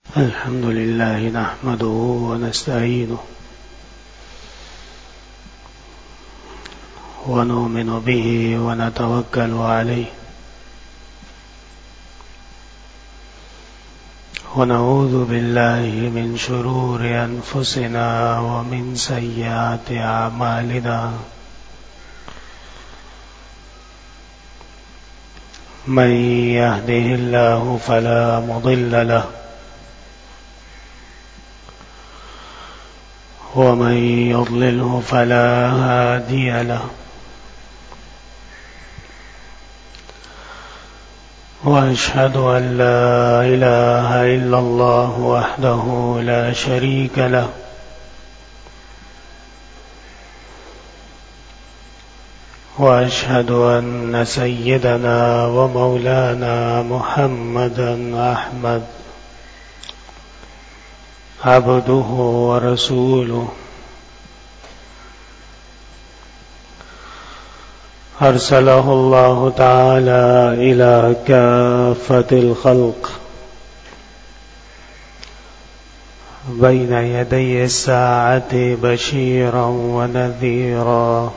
الحمد لله نحمده ونستعينه ونؤمن به ونتوكل عليه ونعوذ بالله من شرور أنفسنا ومن سيئات أعمالنا من يهده الله فلا مضل له ومن يضلله فلا هادي له وأشهد أن لا إله إلا الله وحده لا شريك له وأشهد أن سيدنا ومولانا محمدا أحمد عبده ورسوله أرسله الله تعالى إلى كافة الخلق بين يدي الساعة بشيرا ونذيرا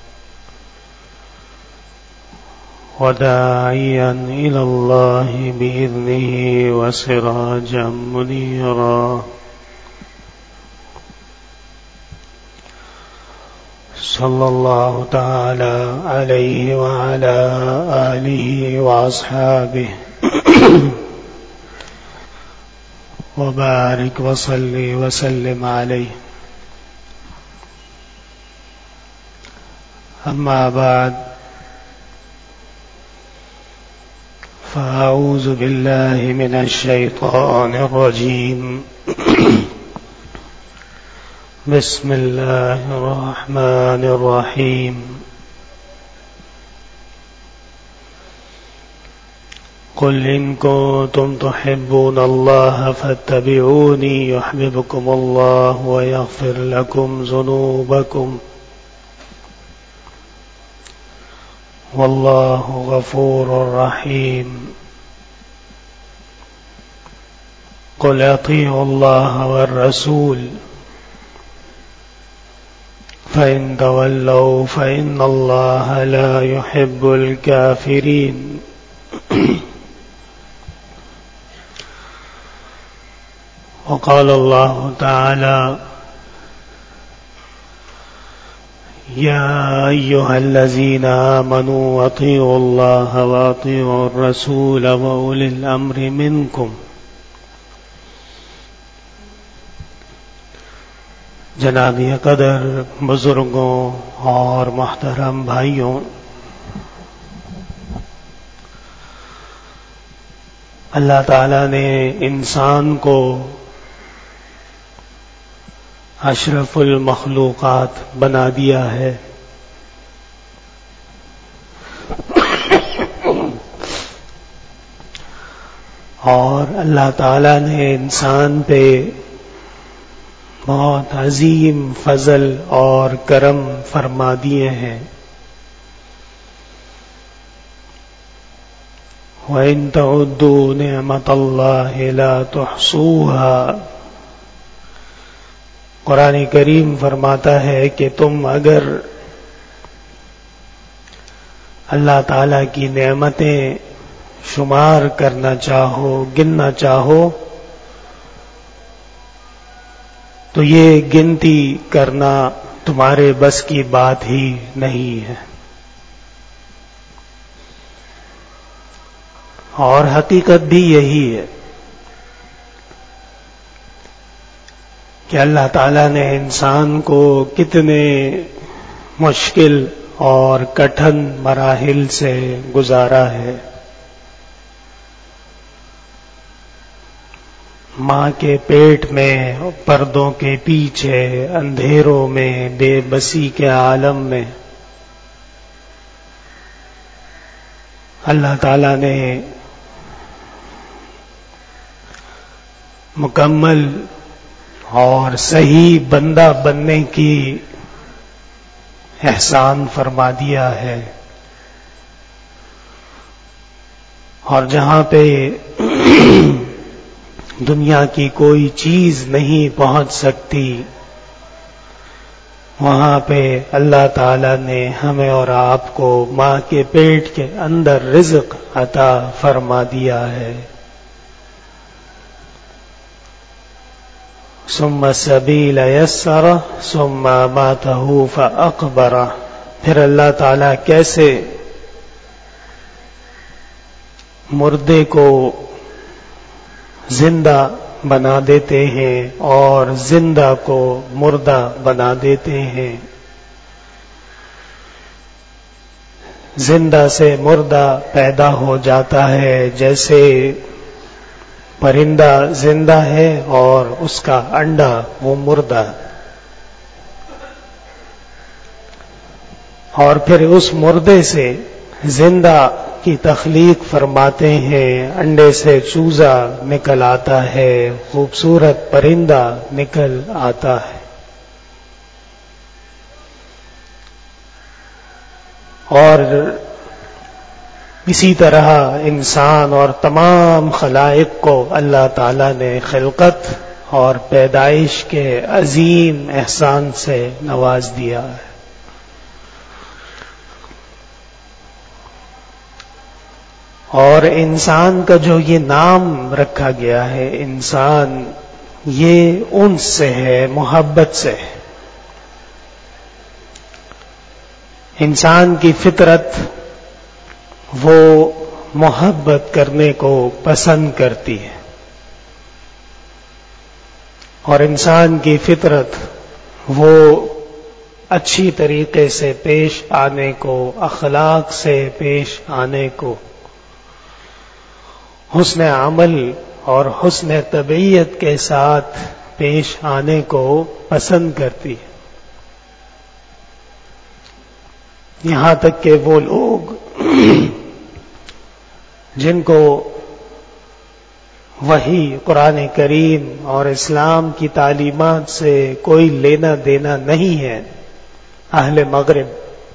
وداعيا إلى الله بإذنه وسراجا منيرا صلى الله تعالى عليه وعلى آله وأصحابه وبارك وصل وسلم عليه. أما بعد فأعوذ بالله من الشيطان الرجيم. بسم الله الرحمن الرحيم. قل إن كنتم تحبون الله فاتبعوني يحببكم الله ويغفر لكم ذنوبكم والله غفور رحيم. قل أطيعوا الله والرسول فإن تولوا فإن الله لا يحب الكافرين. وقال الله تعالى: يا أيها الذين آمنوا أطيعوا الله وأطيعوا الرسول وأولي الأمر منكم. جناب قدر بزرگوں اور محترم بھائیوں، اللہ تعالی نے انسان کو اشرف المخلوقات بنا دیا ہے، اور اللہ تعالی نے انسان پہ بہت عظیم فضل اور کرم فرما دیے ہیں. وَإِن تَعُدُّوا نِعْمَةَ اللَّهِ لَا تُحْصُوهَا. قرآن کریم فرماتا ہے کہ تم اگر اللہ تعالی کی نعمتیں شمار کرنا چاہو، گننا چاہو، تو یہ گنتی کرنا تمہارے بس کی بات ہی نہیں ہے. اور حقیقت بھی یہی ہے کہ اللہ تعالی نے انسان کو کتنے مشکل اور کٹھن مراحل سے گزارا ہے. ماں کے پیٹ میں، پردوں کے پیچھے، اندھیروں میں، بے بسی کے عالم میں اللہ تعالی نے مکمل اور صحیح بندہ بننے کی احسان فرما دیا ہے. اور جہاں پہ دنیا کی کوئی چیز نہیں پہنچ سکتی، وہاں پہ اللہ تعالی نے ہمیں اور آپ کو ماں کے پیٹ کے اندر رزق عطا فرما دیا ہے۔ ثم السبیل یسرہ ثم اماتہ فاقبرہ، پھر اللہ تعالی کیسے مردے کو زندہ بنا دیتے ہیں اور زندہ کو مردہ بنا دیتے ہیں، زندہ سے مردہ پیدا ہو جاتا ہے، جیسے پرندہ زندہ ہے اور اس کا انڈا وہ مردہ، اور پھر اس مردے سے زندہ کی تخلیق فرماتے ہیں، انڈے سے چوزا نکل آتا ہے، خوبصورت پرندہ نکل آتا ہے۔ اور اسی طرح انسان اور تمام خلائق کو اللہ تعالی نے خلقت اور پیدائش کے عظیم احسان سے نواز دیا ہے۔ اور انسان کا جو یہ نام رکھا گیا ہے انسان، یہ انس سے ہے، محبت سے ہے۔ انسان کی فطرت وہ محبت کرنے کو پسند کرتی ہے، اور انسان کی فطرت وہ اچھی طریقے سے پیش آنے کو، اخلاق سے پیش آنے کو، حسن عمل اور حسن طبیعت کے ساتھ پیش آنے کو پسند کرتی ہے۔ یہاں تک کہ وہ لوگ جن کو وحی قرآن کریم اور اسلام کی تعلیمات سے کوئی لینا دینا نہیں ہے، اہل مغرب،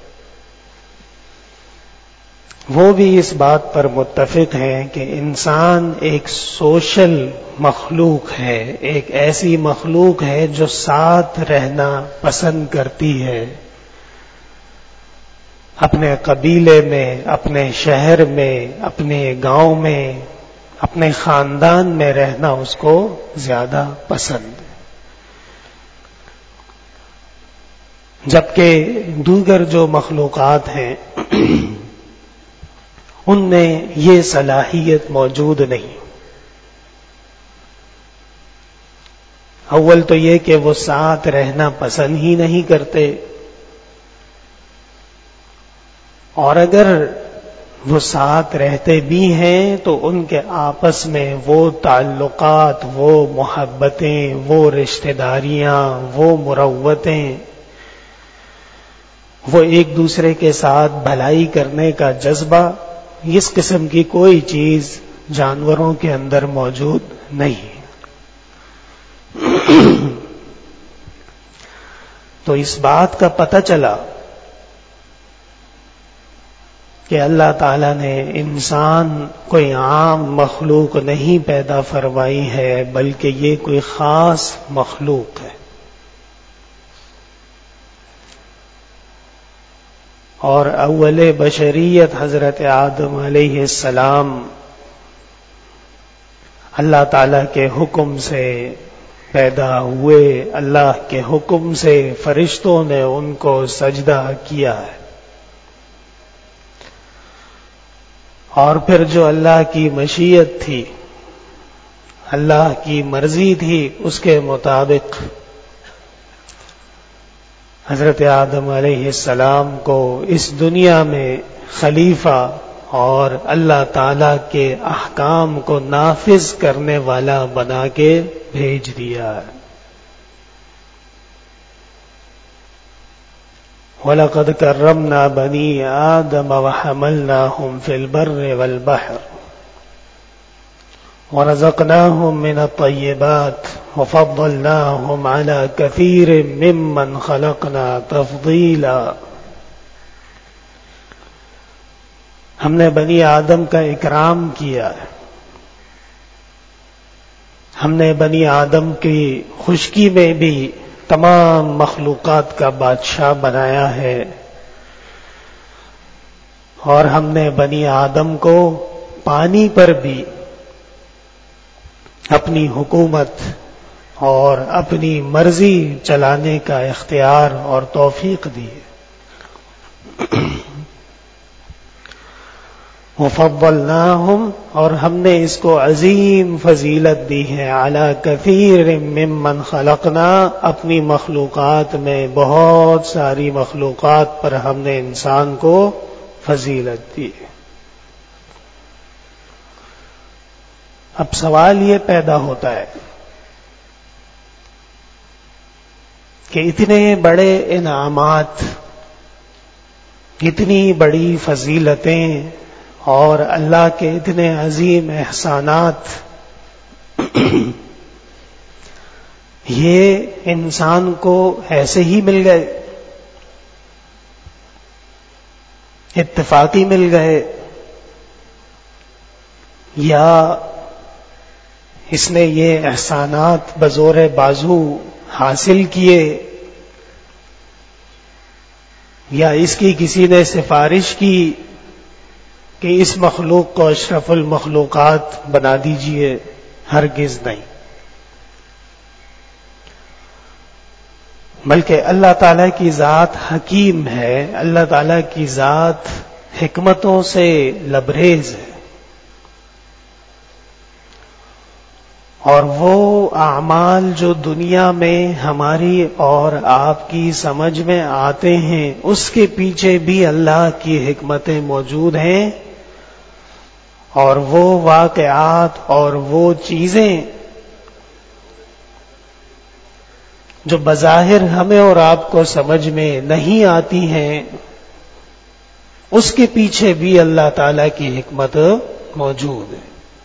وہ بھی اس بات پر متفق ہیں کہ انسان ایک سوشل مخلوق ہے، ایک ایسی مخلوق ہے جو ساتھ رہنا پسند کرتی ہے، اپنے قبیلے میں، اپنے شہر میں، اپنے گاؤں میں، اپنے خاندان میں رہنا اس کو زیادہ پسند ہے، جبکہ دیگر جو مخلوقات ہیں ان میں یہ صلاحیت موجود نہیں۔ اول تو یہ کہ وہ ساتھ رہنا پسند ہی نہیں کرتے، اور اگر وہ ساتھ رہتے بھی ہیں تو ان کے آپس میں وہ تعلقات، وہ محبتیں، وہ رشتہ داریاں، وہ مروتیں، وہ ایک دوسرے کے ساتھ بھلائی کرنے کا جذبہ، اس قسم کی کوئی چیز جانوروں کے اندر موجود نہیں۔ تو اس بات کا پتہ چلا کہ اللہ تعالیٰ نے انسان کوئی عام مخلوق نہیں پیدا فرمائی ہے، بلکہ یہ کوئی خاص مخلوق ہے۔ اور اول بشریت حضرت آدم علیہ السلام اللہ تعالیٰ کے حکم سے پیدا ہوئے، اللہ کے حکم سے فرشتوں نے ان کو سجدہ کیا ہے، اور پھر جو اللہ کی مشیت تھی، اللہ کی مرضی تھی، اس کے مطابق حضرت آدم علیہ السلام کو اس دنیا میں خلیفہ اور اللہ تعالی کے احکام کو نافذ کرنے والا بنا کے بھیج دیا۔ وَلَقَدْ كَرَّمْنَا بَنِي آدَمَ وَحَمَلْنَاهُمْ فِي الْبَرِّ وَالْبَحْرِ وَرَزَقْنَاهُمْ مِنَ الطَّيِّبَاتِ وَفَضَّلْنَاهُمْ عَلَى كَثِيرٍ مِّمَّنْ خَلَقْنَا تَفْضِيلًا۔ ہم نے بنی آدم کا اکرام کیا ہے، ہم نے بنی آدم کی خشکی میں بھی تمام مخلوقات کا بادشاہ بنایا ہے، اور ہم نے بنی آدم کو پانی پر بھی اپنی حکومت اور اپنی مرضی چلانے کا اختیار اور توفیق دی۔ وفضلناہم، اور ہم نے اس کو عظیم فضیلت دی ہے، علی کثیر ممن خلقنا، اپنی مخلوقات میں بہت ساری مخلوقات پر ہم نے انسان کو فضیلت دی۔ اب سوال یہ پیدا ہوتا ہے کہ اتنے بڑے انعامات، اتنی بڑی فضیلتیں اور اللہ کے اتنے عظیم احسانات، یہ انسان کو ایسے ہی مل گئے، اتفاقی مل گئے، یا اس نے یہ احسانات بزور بازو حاصل کیے، یا اس کی کسی نے سفارش کی کہ اس مخلوق کو اشرف المخلوقات بنا دیجئے؟ ہرگز نہیں، بلکہ اللہ تعالیٰ کی ذات حکیم ہے، اللہ تعالیٰ کی ذات حکمتوں سے لبریز ہے، اور وہ اعمال جو دنیا میں ہماری اور آپ کی سمجھ میں آتے ہیں، اس کے پیچھے بھی اللہ کی حکمتیں موجود ہیں، اور وہ واقعات اور وہ چیزیں جو بظاہر ہمیں اور آپ کو سمجھ میں نہیں آتی ہیں، اس کے پیچھے بھی اللہ تعالی کی حکمت موجود ہے۔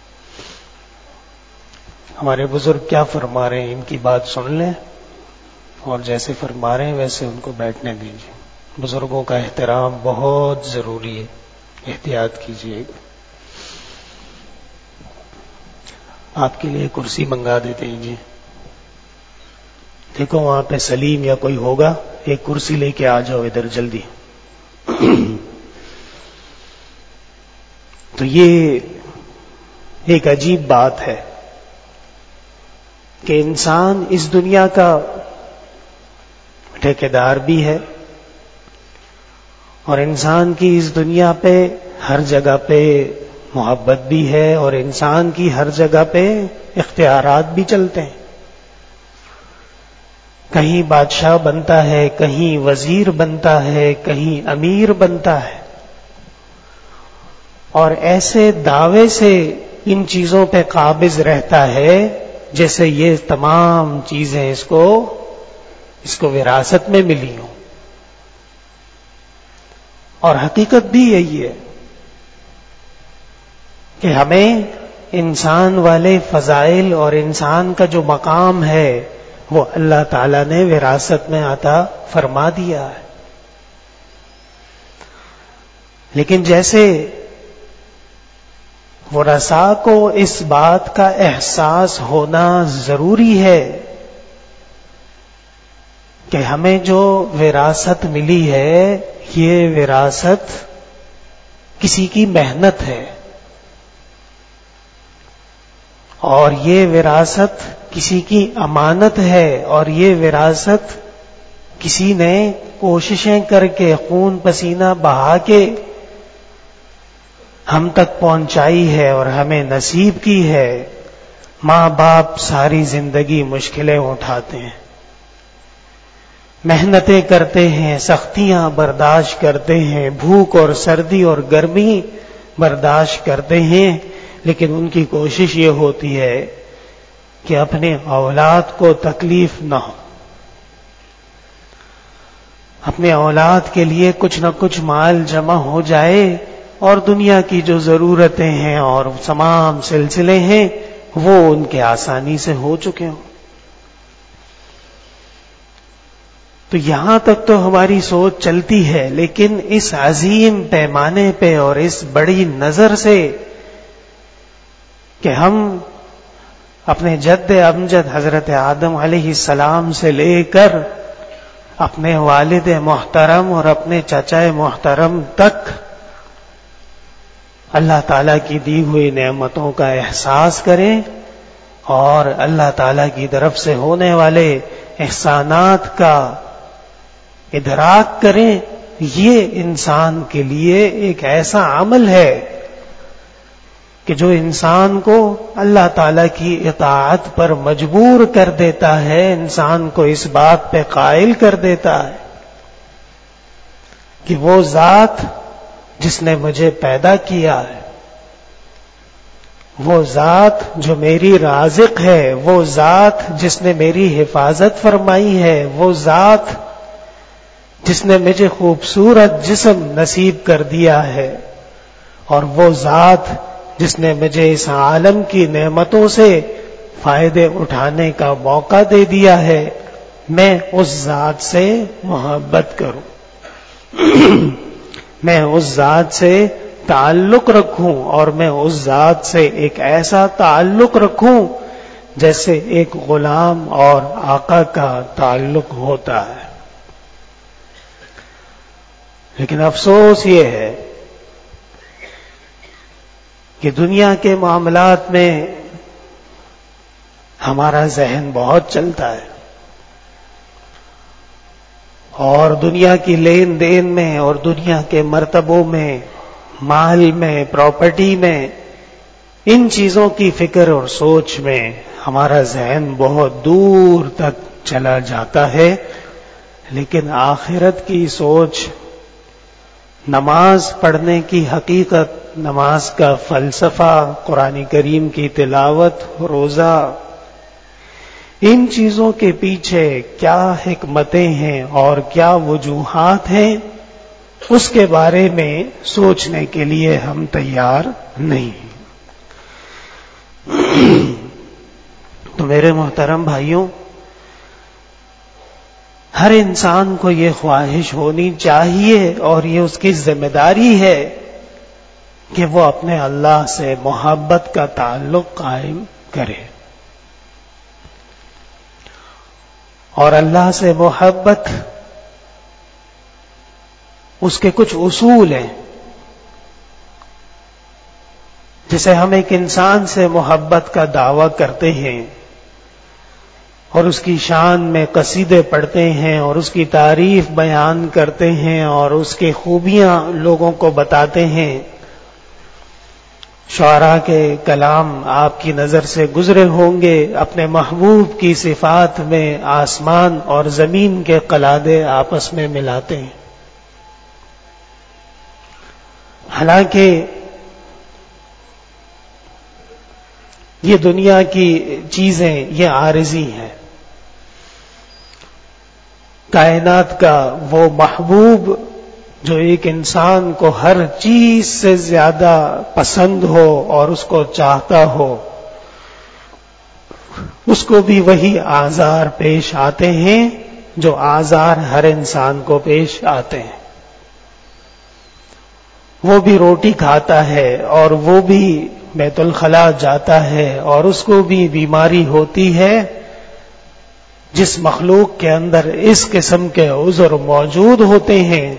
ہمارے بزرگ کیا فرما رہے ہیں، ان کی بات سن لیں، اور جیسے فرما رہے ہیں ویسے ان کو بیٹھنے دیجیے۔ بزرگوں کا احترام بہت ضروری ہے، احتیاط کیجیے گا۔ آپ کے لیے کرسی منگا دیتے ہیں جی، دیکھو وہاں پہ سلیم یا کوئی ہوگا، ایک کرسی لے کے آ جاؤ ادھر جلدی۔ تو یہ ایک عجیب بات ہے کہ انسان اس دنیا کا ٹھیکیدار بھی ہے، اور انسان کی اس دنیا پہ ہر جگہ پہ محبت بھی ہے، اور انسان کی ہر جگہ پہ اختیارات بھی چلتے ہیں۔ کہیں بادشاہ بنتا ہے، کہیں وزیر بنتا ہے، کہیں امیر بنتا ہے، اور ایسے دعوے سے ان چیزوں پہ قابض رہتا ہے جیسے یہ تمام چیزیں اس کو وراثت میں ملی ہوں، اور حقیقت بھی یہی ہے کہ ہمیں انسان والے فضائل اور انسان کا جو مقام ہے وہ اللہ تعالی نے وراثت میں عطا فرما دیا ہے۔ لیکن جیسے ورثاء کو اس بات کا احساس ہونا ضروری ہے کہ ہمیں جو وراثت ملی ہے یہ وراثت کسی کی محنت ہے، اور یہ وراثت کسی کی امانت ہے، اور یہ وراثت کسی نے کوششیں کر کے خون پسینہ بہا کے ہم تک پہنچائی ہے اور ہمیں نصیب کی ہے۔ ماں باپ ساری زندگی مشکلیں اٹھاتے ہیں، محنتیں کرتے ہیں، سختیاں برداشت کرتے ہیں، بھوک اور سردی اور گرمی برداشت کرتے ہیں، لیکن ان کی کوشش یہ ہوتی ہے کہ اپنے اولاد کو تکلیف نہ ہو، اپنے اولاد کے لیے کچھ نہ کچھ مال جمع ہو جائے، اور دنیا کی جو ضرورتیں ہیں اور تمام سلسلے ہیں وہ ان کے آسانی سے ہو چکے ہوں۔ تو یہاں تک تو ہماری سوچ چلتی ہے، لیکن اس عظیم پیمانے پہ اور اس بڑی نظر سے کہ ہم اپنے جد امجد حضرت آدم علیہ السلام سے لے کر اپنے والد محترم اور اپنے چچا محترم تک اللہ تعالیٰ کی دی ہوئی نعمتوں کا احساس کریں اور اللہ تعالیٰ کی طرف سے ہونے والے احسانات کا ادراک کریں. یہ انسان کے لیے ایک ایسا عمل ہے کہ جو انسان کو اللہ تعالیٰ کی اطاعت پر مجبور کر دیتا ہے، انسان کو اس بات پہ قائل کر دیتا ہے کہ وہ ذات جس نے مجھے پیدا کیا ہے، وہ ذات جو میری رازق ہے، وہ ذات جس نے میری حفاظت فرمائی ہے، وہ ذات جس نے مجھے خوبصورت جسم نصیب کر دیا ہے، اور وہ ذات جس نے مجھے اس عالم کی نعمتوں سے فائدے اٹھانے کا موقع دے دیا ہے، میں اس ذات سے محبت کروں، میں اس ذات سے تعلق رکھوں، اور میں اس ذات سے ایک ایسا تعلق رکھوں جیسے ایک غلام اور آقا کا تعلق ہوتا ہے. لیکن افسوس یہ ہے کہ دنیا کے معاملات میں ہمارا ذہن بہت چلتا ہے، اور دنیا کی لین دین میں اور دنیا کے مرتبوں میں، مال میں، پراپرٹی میں، ان چیزوں کی فکر اور سوچ میں ہمارا ذہن بہت دور تک چلا جاتا ہے. لیکن آخرت کی سوچ، نماز پڑھنے کی حقیقت، نماز کا فلسفہ، قرآن کریم کی تلاوت، روزہ، ان چیزوں کے پیچھے کیا حکمتیں ہیں اور کیا وجوہات ہیں، اس کے بارے میں سوچنے کے لیے ہم تیار نہیں ہیں. تو میرے محترم بھائیوں، ہر انسان کو یہ خواہش ہونی چاہیے اور یہ اس کی ذمہ داری ہے کہ وہ اپنے اللہ سے محبت کا تعلق قائم کرے. اور اللہ سے محبت، اس کے کچھ اصول ہیں. جسے ہم ایک انسان سے محبت کا دعویٰ کرتے ہیں اور اس کی شان میں قصیدے پڑھتے ہیں اور اس کی تعریف بیان کرتے ہیں اور اس کی خوبیاں لوگوں کو بتاتے ہیں. شعراء کے کلام آپ کی نظر سے گزرے ہوں گے، اپنے محبوب کی صفات میں آسمان اور زمین کے قلادے آپس میں ملاتے ہیں. حالانکہ یہ دنیا کی چیزیں یہ عارضی ہیں. کائنات کا وہ محبوب جو ایک انسان کو ہر چیز سے زیادہ پسند ہو اور اس کو چاہتا ہو، اس کو بھی وہی آزار پیش آتے ہیں جو آزار ہر انسان کو پیش آتے ہیں. وہ بھی روٹی کھاتا ہے اور وہ بھی بیت الخلاء جاتا ہے اور اس کو بھی بیماری ہوتی ہے. جس مخلوق کے اندر اس قسم کے عذر موجود ہوتے ہیں،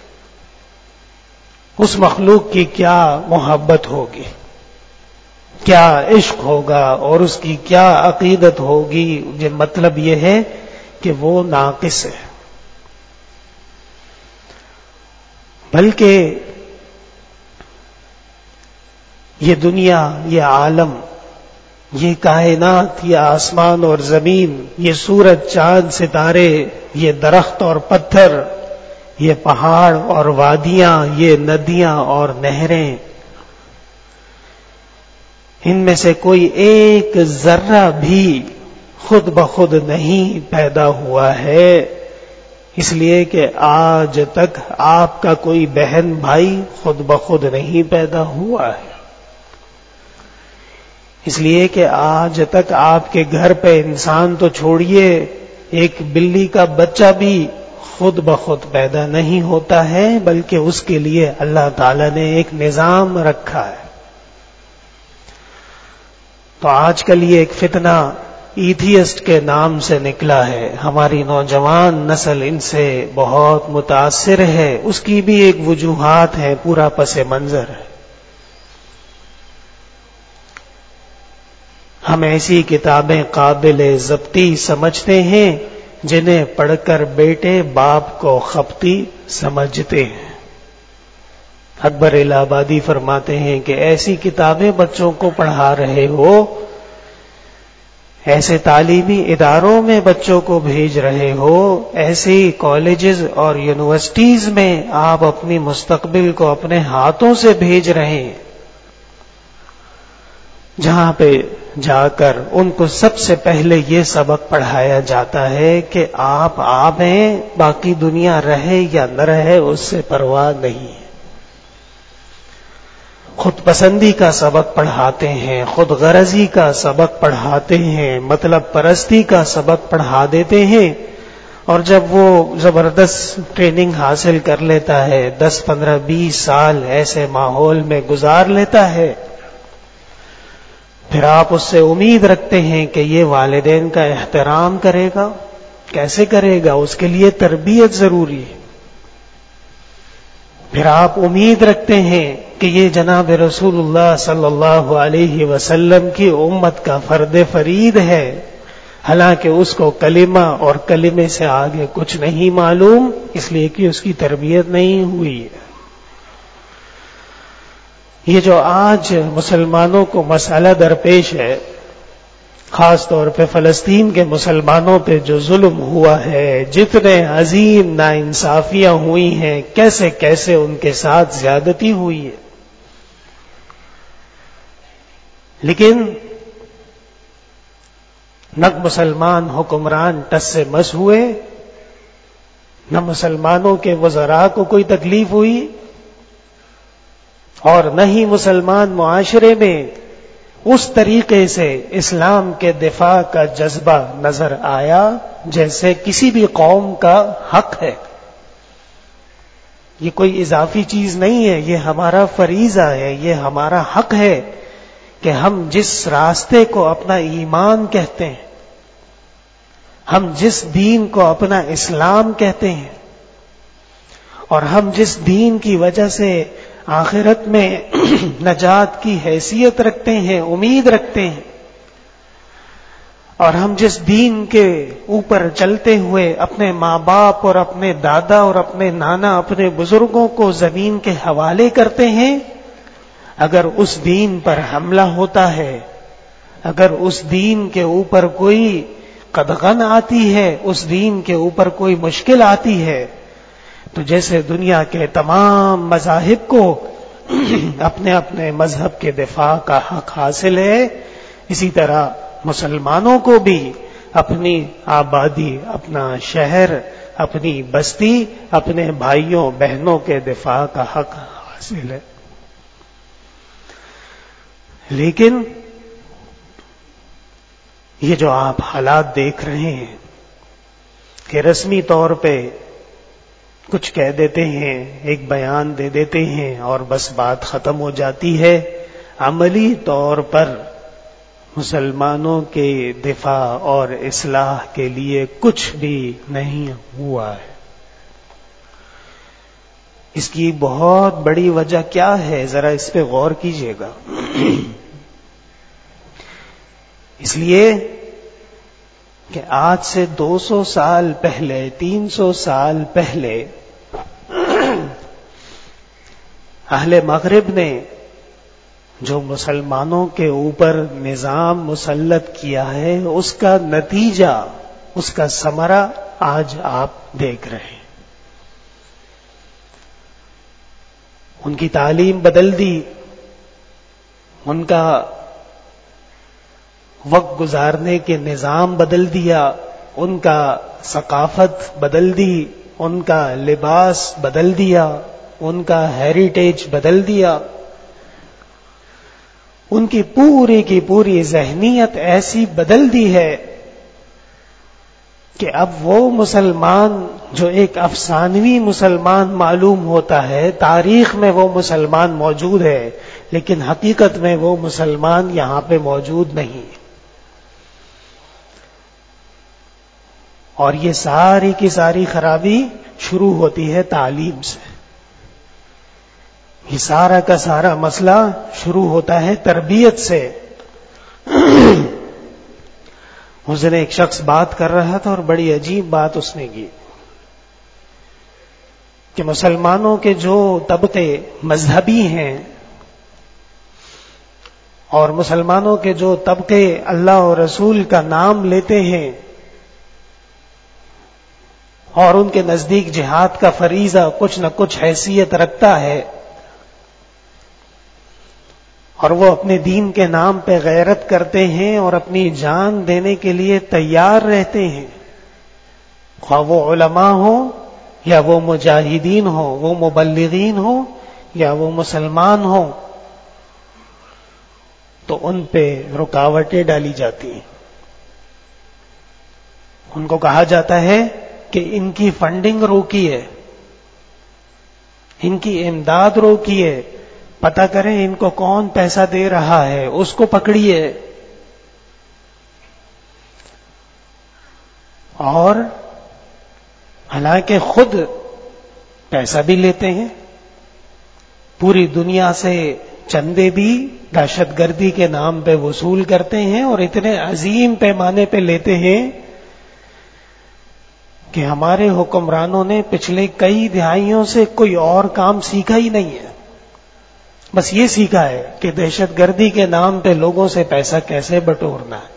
اس مخلوق کی کیا محبت ہوگی، کیا عشق ہوگا اور اس کی کیا عقیدت ہوگی. یہ مطلب یہ ہے کہ وہ ناقص ہے. بلکہ یہ دنیا، یہ عالم، یہ کائنات، یہ آسمان اور زمین، یہ سورج، چاند، ستارے، یہ درخت اور پتھر، یہ پہاڑ اور وادیاں، یہ ندیاں اور نہریں، ان میں سے کوئی ایک ذرہ بھی خود بخود نہیں پیدا ہوا ہے. اس لیے کہ آج تک آپ کا کوئی بہن بھائی خود بخود نہیں پیدا ہوا ہے. اس لیے کہ آج تک آپ کے گھر پہ انسان تو چھوڑیے، ایک بلی کا بچہ بھی خود بخود پیدا نہیں ہوتا ہے، بلکہ اس کے لیے اللہ تعالی نے ایک نظام رکھا ہے. تو آج کل یہ ایک فتنہ ایتھیسٹ کے نام سے نکلا ہے. ہماری نوجوان نسل ان سے بہت متاثر ہے. اس کی بھی ایک وجوہات ہے، پورا پس منظر ہے. ہم ایسی کتابیں قابل ضبطی سمجھتے ہیں جنہیں پڑھ کر بیٹے باپ کو خپتی سمجھتے ہیں. اکبر الہ آبادی فرماتے ہیں کہ ایسی کتابیں بچوں کو پڑھا رہے ہو، ایسے تعلیمی اداروں میں بچوں کو بھیج رہے ہو، ایسے کالجز اور یونیورسٹیز میں آپ اپنی مستقبل کو اپنے ہاتھوں سے بھیج رہے ہیں، جہاں پہ جا کر ان کو سب سے پہلے یہ سبق پڑھایا جاتا ہے کہ آپ ہیں، باقی دنیا رہے یا نہ رہے اس سے پرواہ نہیں ہے. خود پسندی کا سبق پڑھاتے ہیں، خود غرضی کا سبق پڑھاتے ہیں، مطلب پرستی کا سبق پڑھا دیتے ہیں. اور جب وہ زبردست ٹریننگ حاصل کر لیتا ہے، 10 15 20 سال ایسے ماحول میں گزار لیتا ہے، پھر آپ اس سے امید رکھتے ہیں کہ یہ والدین کا احترام کرے گا. کیسے کرے گا؟ اس کے لیے تربیت ضروری ہے. پھر آپ امید رکھتے ہیں کہ یہ جناب رسول اللہ صلی اللہ علیہ وسلم کی امت کا فرد فرید ہے، حالانکہ اس کو کلمہ اور کلمے سے آگے کچھ نہیں معلوم، اس لیے کہ اس کی تربیت نہیں ہوئی ہے. یہ جو آج مسلمانوں کو مسئلہ درپیش ہے، خاص طور پہ فلسطین کے مسلمانوں پہ جو ظلم ہوا ہے، جتنے عظیم ناانصافیاں ہوئی ہیں، کیسے کیسے ان کے ساتھ زیادتی ہوئی ہے، لیکن نہ مسلمان حکمران ٹس سے مس ہوئے، نہ مسلمانوں کے وزراء کو کوئی تکلیف ہوئی، اور نہ ہی مسلمان معاشرے میں اس طریقے سے اسلام کے دفاع کا جذبہ نظر آیا جیسے کسی بھی قوم کا حق ہے. یہ کوئی اضافی چیز نہیں ہے، یہ ہمارا فریضہ ہے، یہ ہمارا حق ہے کہ ہم جس راستے کو اپنا ایمان کہتے ہیں، ہم جس دین کو اپنا اسلام کہتے ہیں، اور ہم جس دین کی وجہ سے آخرت میں نجات کی حیثیت رکھتے ہیں، امید رکھتے ہیں، اور ہم جس دین کے اوپر چلتے ہوئے اپنے ماں باپ اور اپنے دادا اور اپنے نانا، اپنے بزرگوں کو زمین کے حوالے کرتے ہیں، اگر اس دین پر حملہ ہوتا ہے، اگر اس دین کے اوپر کوئی قدغن آتی ہے، اس دین کے اوپر کوئی مشکل آتی ہے، تو جیسے دنیا کے تمام مذاہب کو اپنے اپنے مذہب کے دفاع کا حق حاصل ہے، اسی طرح مسلمانوں کو بھی اپنی آبادی، اپنا شہر، اپنی بستی، اپنے بھائیوں بہنوں کے دفاع کا حق حاصل ہے. لیکن یہ جو آپ حالات دیکھ رہے ہیں کہ رسمی طور پہ کچھ کہہ دیتے ہیں، ایک بیان دے دیتے ہیں اور بس بات ختم ہو جاتی ہے، عملی طور پر مسلمانوں کے دفاع اور اصلاح کے لیے کچھ بھی نہیں ہوا ہے. اس کی بہت بڑی وجہ کیا ہے؟ ذرا اس پہ غور کیجئے گا. اس لیے کہ آج سے 200 سال پہلے، 300 سال پہلے اہل مغرب نے جو مسلمانوں کے اوپر نظام مسلط کیا ہے، اس کا نتیجہ، اس کا ثمرہ آج آپ دیکھ رہے ہیں. ان کی تعلیم بدل دی، ان کا وقت گزارنے کے نظام بدل دیا، ان کا ثقافت بدل دی، ان کا لباس بدل دیا، ان کا ہیریٹیج بدل دیا. ان کی پوری ذہنیت ایسی بدل دی ہے کہ اب وہ مسلمان جو ایک افسانوی مسلمان معلوم ہوتا ہے، تاریخ میں وہ مسلمان موجود ہے لیکن حقیقت میں وہ مسلمان یہاں پہ موجود نہیں. اور یہ ساری کی ساری خرابی شروع ہوتی ہے تعلیم سے. یہ سارا کا سارا مسئلہ شروع ہوتا ہے تربیت سے. اس دن ایک شخص بات کر رہا تھا اور بڑی عجیب بات اس نے کی کہ مسلمانوں کے جو طبقے مذہبی ہیں اور مسلمانوں کے جو طبقے اللہ اور رسول کا نام لیتے ہیں اور ان کے نزدیک جہاد کا فریضہ کچھ نہ کچھ حیثیت رکھتا ہے اور وہ اپنے دین کے نام پہ غیرت کرتے ہیں اور اپنی جان دینے کے لیے تیار رہتے ہیں، خواہ وہ علماء ہوں یا وہ مجاہدین ہوں، وہ مبلغین ہوں یا وہ مسلمان ہوں، تو ان پہ رکاوٹیں ڈالی جاتی ہیں. ان کو کہا جاتا ہے کہ ان کی فنڈنگ روکیے، ان کی امداد روکیے، پتہ کریں ان کو کون پیسہ دے رہا ہے، اس کو پکڑیے. اور حالانکہ خود پیسہ بھی لیتے ہیں، پوری دنیا سے چندے بھی دہشت گردی کے نام پہ وصول کرتے ہیں اور اتنے عظیم پیمانے پہ لیتے ہیں کہ ہمارے حکمرانوں نے پچھلے کئی دہائیوں سے کوئی اور کام سیکھا ہی نہیں ہے. بس یہ سیکھا ہے کہ دہشت گردی کے نام پہ لوگوں سے پیسہ کیسے بٹورنا ہے.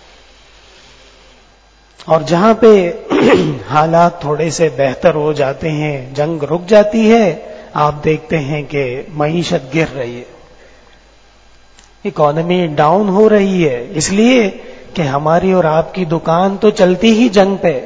اور جہاں پہ حالات تھوڑے سے بہتر ہو جاتے ہیں، جنگ رک جاتی ہے، آپ دیکھتے ہیں کہ معیشت گر رہی ہے، اکانومی ڈاؤن ہو رہی ہے، اس لیے کہ ہماری اور آپ کی دکان تو چلتی ہی جنگ پہ،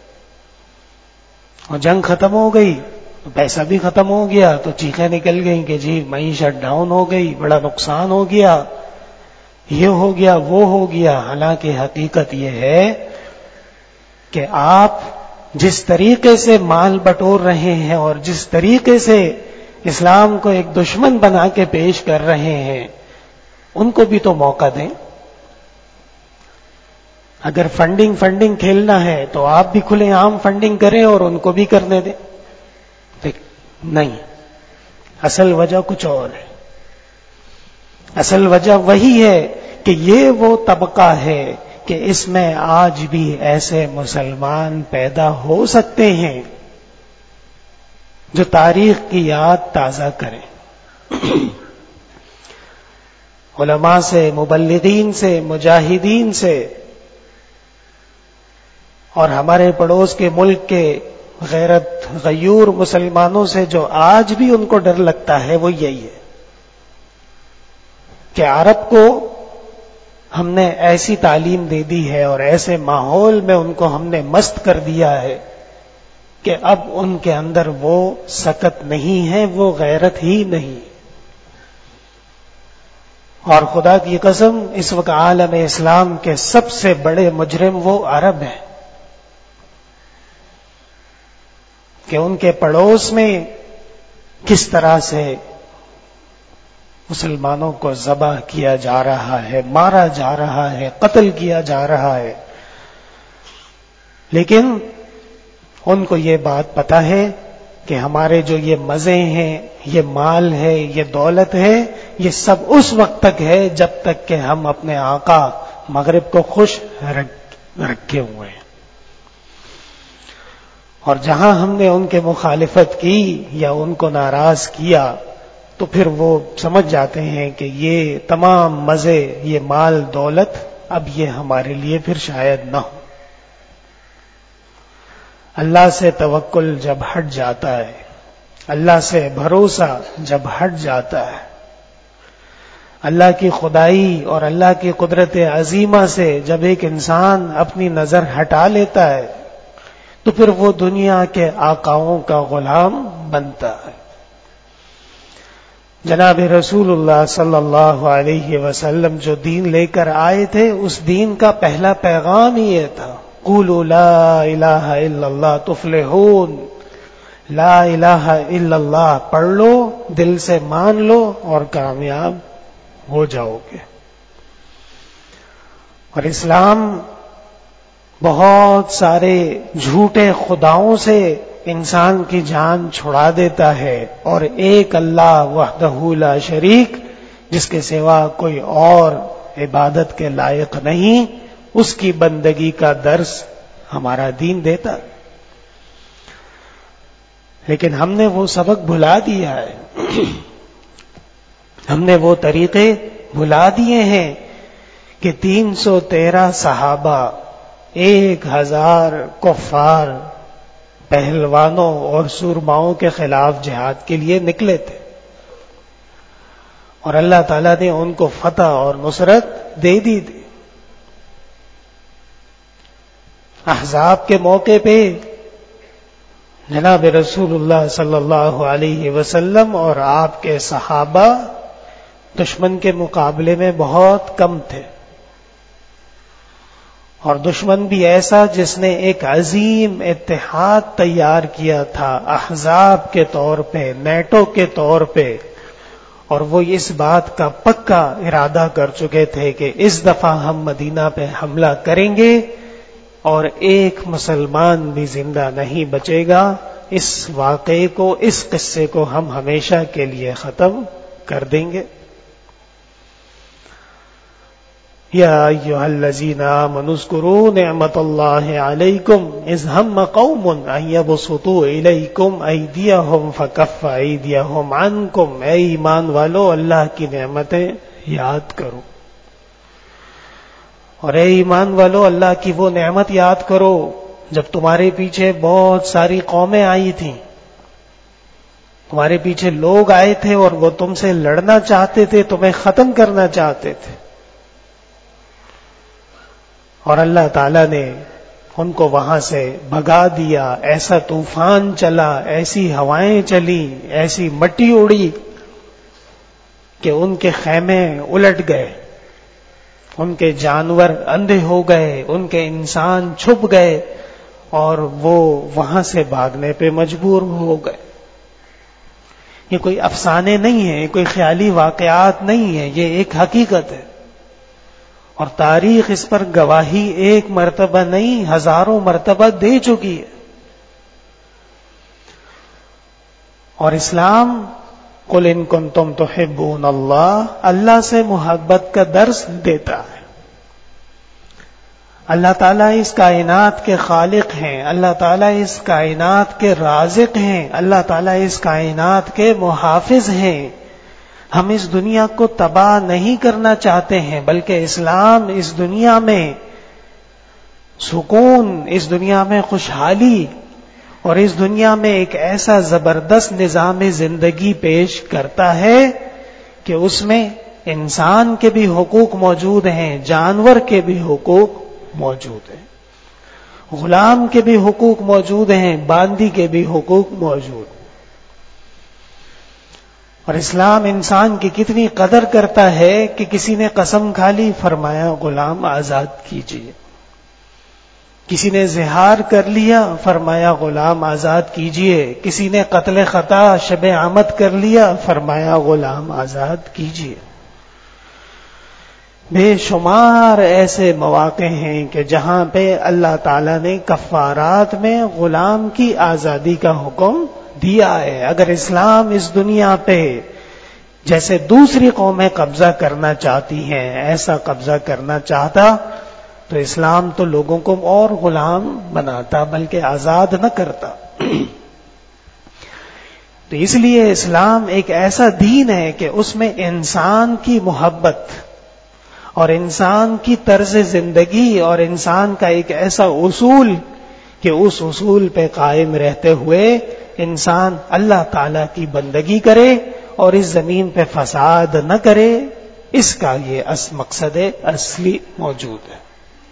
اور جنگ ختم ہو گئی تو پیسہ بھی ختم ہو گیا، تو چیخیں نکل گئیں کہ جی معیشت ڈاؤن ہو گئی، بڑا نقصان ہو گیا، یہ ہو گیا وہ ہو گیا. حالانکہ حقیقت یہ ہے کہ آپ جس طریقے سے مال بٹور رہے ہیں اور جس طریقے سے اسلام کو ایک دشمن بنا کے پیش کر رہے ہیں، ان کو بھی تو موقع دیں. اگر فنڈنگ کھیلنا ہے تو آپ بھی کھلے عام فنڈنگ کریں اور ان کو بھی کرنے دیں. نہیں، اصل وجہ کچھ اور ہے. اصل وجہ وہی ہے کہ یہ وہ طبقہ ہے کہ اس میں آج بھی ایسے مسلمان پیدا ہو سکتے ہیں جو تاریخ کی یاد تازہ کریں. علماء سے، مبلغین سے، مجاہدین سے، اور ہمارے پڑوس کے ملک کے غیرت غیور مسلمانوں سے جو آج بھی ان کو ڈر لگتا ہے وہ یہی ہے کہ عرب کو ہم نے ایسی تعلیم دے دی ہے اور ایسے ماحول میں ان کو ہم نے مست کر دیا ہے کہ اب ان کے اندر وہ سکت نہیں ہے، وہ غیرت ہی نہیں. اور خدا کی قسم اس وقت عالم اسلام کے سب سے بڑے مجرم وہ عرب ہیں کہ ان کے پڑوس میں کس طرح سے مسلمانوں کو ذبح کیا جا رہا ہے، مارا جا رہا ہے، قتل کیا جا رہا ہے. لیکن ان کو یہ بات پتہ ہے کہ ہمارے جو یہ مزے ہیں، یہ مال ہے، یہ دولت ہے، یہ سب اس وقت تک ہے جب تک کہ ہم اپنے آقا مغرب کو خوش رکھے ہوئے ہیں. اور جہاں ہم نے ان کے مخالفت کی یا ان کو ناراض کیا تو پھر وہ سمجھ جاتے ہیں کہ یہ تمام مزے، یہ مال دولت اب یہ ہمارے لیے پھر شاید نہ ہو. اللہ سے توکل جب ہٹ جاتا ہے، اللہ سے بھروسہ جب ہٹ جاتا ہے، اللہ کی خدائی اور اللہ کی قدرت عظیمہ سے جب ایک انسان اپنی نظر ہٹا لیتا ہے تو پھر وہ دنیا کے آقاؤں کا غلام بنتا ہے. جناب رسول اللہ صلی اللہ علیہ وسلم جو دین لے کر آئے تھے، اس دین کا پہلا پیغام ہی یہ تھا، قولوا لا الہ الا اللہ تفلحون. لا الہ الا اللہ پڑھ لو دل سے مان لو اور کامیاب ہو جاؤ گے۔ اور اسلام بہت سارے جھوٹے خداؤں سے انسان کی جان چھڑا دیتا ہے، اور ایک اللہ وحدہ لا شریک، جس کے سوا کوئی اور عبادت کے لائق نہیں، اس کی بندگی کا درس ہمارا دین دیتا۔ لیکن ہم نے وہ سبق بھلا دیا ہے، ہم نے وہ طریقے بھلا دیے ہیں کہ 313 صحابہ 1000 کفار پہلوانوں اور سورماؤں کے خلاف جہاد کے لیے نکلے تھے، اور اللہ تعالیٰ نے ان کو فتح اور نصرت دے دی تھی۔ احزاب کے موقع پہ جناب رسول اللہ صلی اللہ علیہ وسلم اور آپ کے صحابہ دشمن کے مقابلے میں بہت کم تھے، اور دشمن بھی ایسا جس نے ایک عظیم اتحاد تیار کیا تھا احزاب کے طور پہ، نیٹو کے طور پہ، اور وہ اس بات کا پکا ارادہ کر چکے تھے کہ اس دفعہ ہم مدینہ پہ حملہ کریں گے اور ایک مسلمان بھی زندہ نہیں بچے گا۔ اس واقعے کو، اس قصے کو ہم ہمیشہ کے لیے ختم کر دیں گے۔ یا ایھا الذین آمنوا اذکروا نعمت اللہ علیکم اذ ہم قوم ان یبسطوا الیکم ایدیہم فکف ایدیہم عنکم۔ اے ایمان والو، اللہ کی نعمتیں یاد کرو، اور اے ایمان والو، اللہ کی وہ نعمت یاد کرو جب تمہارے پیچھے بہت ساری قومیں آئی تھیں، تمہارے پیچھے لوگ آئے تھے اور وہ تم سے لڑنا چاہتے تھے، تمہیں ختم کرنا چاہتے تھے، اور اللہ تعالیٰ نے ان کو وہاں سے بھگا دیا۔ ایسا طوفان چلا، ایسی ہوائیں چلی، ایسی مٹی اڑی کہ ان کے خیمے الٹ گئے، ان کے جانور اندھے ہو گئے، ان کے انسان چھپ گئے، اور وہ وہاں سے بھاگنے پہ مجبور ہو گئے۔ یہ کوئی افسانے نہیں ہیں، یہ کوئی خیالی واقعات نہیں ہیں، یہ ایک حقیقت ہے، اور تاریخ اس پر گواہی ایک مرتبہ نہیں، ہزاروں مرتبہ دے چکی ہے۔ اور اسلام قل ان کنتم تحبون اللہ، اللہ سے محبت کا درس دیتا ہے۔ اللہ تعالیٰ اس کائنات کے خالق ہیں، اللہ تعالیٰ اس کائنات کے رازق ہیں، اللہ تعالیٰ اس کائنات کے محافظ ہیں۔ ہم اس دنیا کو تباہ نہیں کرنا چاہتے ہیں، بلکہ اسلام اس دنیا میں سکون، اس دنیا میں خوشحالی، اور اس دنیا میں ایک ایسا زبردست نظام زندگی پیش کرتا ہے کہ اس میں انسان کے بھی حقوق موجود ہیں، جانور کے بھی حقوق موجود ہیں، غلام کے بھی حقوق موجود ہیں، باندی کے بھی حقوق موجود ہیں۔ اور اسلام انسان کی کتنی قدر کرتا ہے کہ کسی نے قسم کھا لی، فرمایا غلام آزاد کیجیے، کسی نے زہار کر لیا، فرمایا غلام آزاد کیجیے، کسی نے قتل خطا شب آمد کر لیا، فرمایا غلام آزاد کیجیے۔ بے شمار ایسے مواقع ہیں کہ جہاں پہ اللہ تعالیٰ نے کفارات میں غلام کی آزادی کا حکم دیا ہے۔ اگر اسلام اس دنیا پہ جیسے دوسری قومیں قبضہ کرنا چاہتی ہیں ایسا قبضہ کرنا چاہتا تو اسلام تو لوگوں کو اور غلام بناتا بلکہ آزاد نہ کرتا۔ تو اس لیے اسلام ایک ایسا دین ہے کہ اس میں انسان کی محبت اور انسان کی طرز زندگی اور انسان کا ایک ایسا اصول کہ اس اصول پہ قائم رہتے ہوئے انسان اللہ تعالی کی بندگی کرے اور اس زمین پہ فساد نہ کرے، اس کا یہ مقصد اصلی موجود ہے۔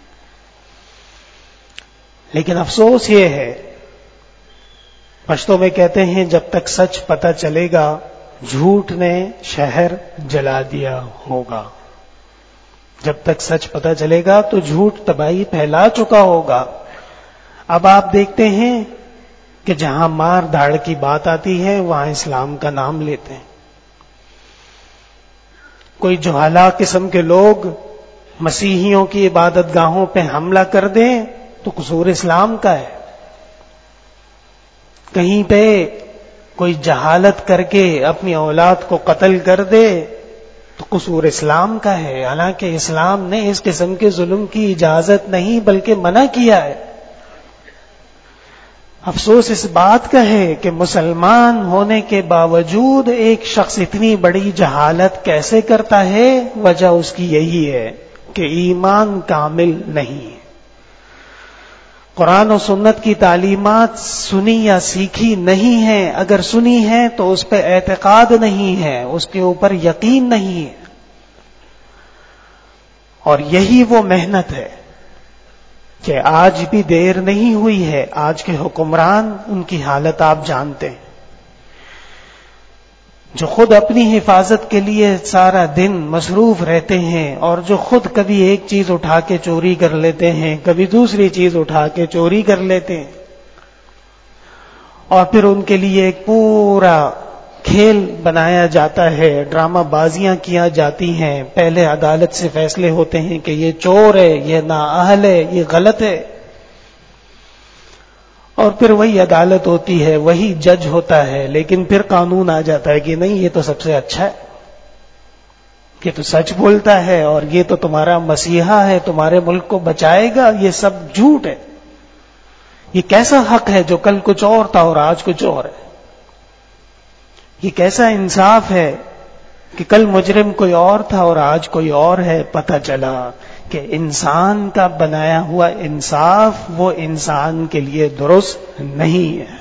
لیکن افسوس یہ ہے، پشتوں میں کہتے ہیں جب تک سچ پتہ چلے گا جھوٹ نے شہر جلا دیا ہوگا۔ جب تک سچ پتہ چلے گا تو جھوٹ تباہی پھیلا چکا ہوگا۔ اب آپ دیکھتے ہیں کہ جہاں مار دھاڑ کی بات آتی ہے وہاں اسلام کا نام لیتے ہیں، کوئی جہالا قسم کے لوگ مسیحیوں کی عبادت گاہوں پہ حملہ کر دیں تو قصور اسلام کا ہے. کہیں پہ کوئی جہالت کر کے اپنی اولاد کو قتل کر دے تو قصور اسلام کا ہے، حالانکہ اسلام نے اس قسم کے ظلم کی اجازت نہیں بلکہ منع کیا ہے. افسوس اس بات کا ہے کہ مسلمان ہونے کے باوجود ایک شخص اتنی بڑی جہالت کیسے کرتا ہے. وجہ اس کی یہی ہے کہ ایمان کامل نہیں ہے. قرآن و سنت کی تعلیمات سنی یا سیکھی نہیں ہیں، اگر سنی ہے تو اس پہ اعتقاد نہیں ہے، اس کے اوپر یقین نہیں ہے. اور یہی وہ محنت ہے کہ آج بھی دیر نہیں ہوئی ہے. آج کے حکمران، ان کی حالت آپ جانتے ہیں، جو خود اپنی حفاظت کے لیے سارا دن مصروف رہتے ہیں اور جو خود کبھی ایک چیز اٹھا کے چوری کر لیتے ہیں، کبھی دوسری چیز اٹھا کے چوری کر لیتے ہیں، اور پھر ان کے لیے ایک پورا کھیل بنایا جاتا ہے، ڈرامہ بازیاں کیا جاتی ہیں. پہلے عدالت سے فیصلے ہوتے ہیں کہ یہ چور ہے، یہ نااہل ہے، یہ غلط ہے، اور پھر وہی عدالت ہوتی ہے، وہی جج ہوتا ہے، لیکن پھر قانون آ جاتا ہے کہ نہیں، یہ تو سب سے اچھا ہے، یہ تو سچ بولتا ہے، اور یہ تو تمہارا مسیحا ہے، تمہارے ملک کو بچائے گا. یہ سب جھوٹ ہے. یہ کیسا حق ہے جو کل کچھ اور تھا اور آج کچھ اور ہے؟ یہ کیسا انصاف ہے کہ کل مجرم کوئی اور تھا اور آج کوئی اور ہے؟ پتہ چلا کہ انسان کا بنایا ہوا انصاف وہ انسان کے لیے درست نہیں ہے.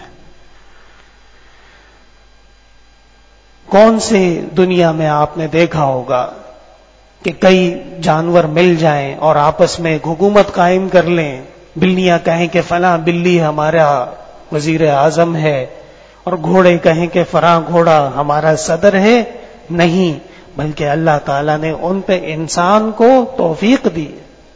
کون سے دنیا میں آپ نے دیکھا ہوگا کہ کئی جانور مل جائیں اور آپس میں ایک حکومت قائم کر لیں؟ بلیاں کہیں کہ فلاں بلی ہمارا وزیر اعظم ہے، اور گھوڑے کہیں کہ فلاں گھوڑا ہمارا صدر ہے. نہیں، بلکہ اللہ تعالیٰ نے ان پہ انسان کو توفیق دی.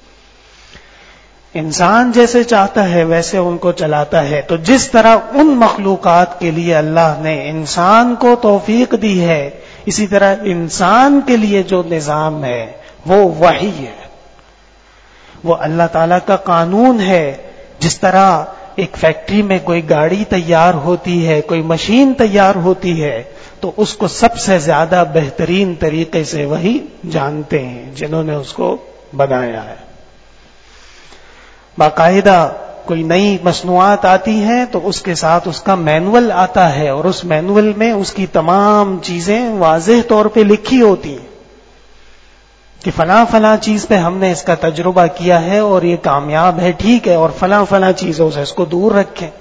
انسان جیسے چاہتا ہے ویسے ان کو چلاتا ہے. تو جس طرح ان مخلوقات کے لیے اللہ نے انسان کو توفیق دی ہے، اسی طرح انسان کے لیے جو نظام ہے وہ وحی ہے، وہ اللہ تعالیٰ کا قانون ہے. جس طرح ایک فیکٹری میں کوئی گاڑی تیار ہوتی ہے، کوئی مشین تیار ہوتی ہے، تو اس کو سب سے زیادہ بہترین طریقے سے وہی جانتے ہیں جنہوں نے اس کو بنایا ہے. باقاعدہ کوئی نئی مصنوعات آتی ہیں تو اس کے ساتھ اس کا مینول آتا ہے، اور اس مینول میں اس کی تمام چیزیں واضح طور پہ لکھی ہوتی ہیں کہ فلاں فلاں چیز پہ ہم نے اس کا تجربہ کیا ہے اور یہ کامیاب ہے، ٹھیک ہے، اور فلاں فلاں چیزوں سے اس کو دور رکھیں.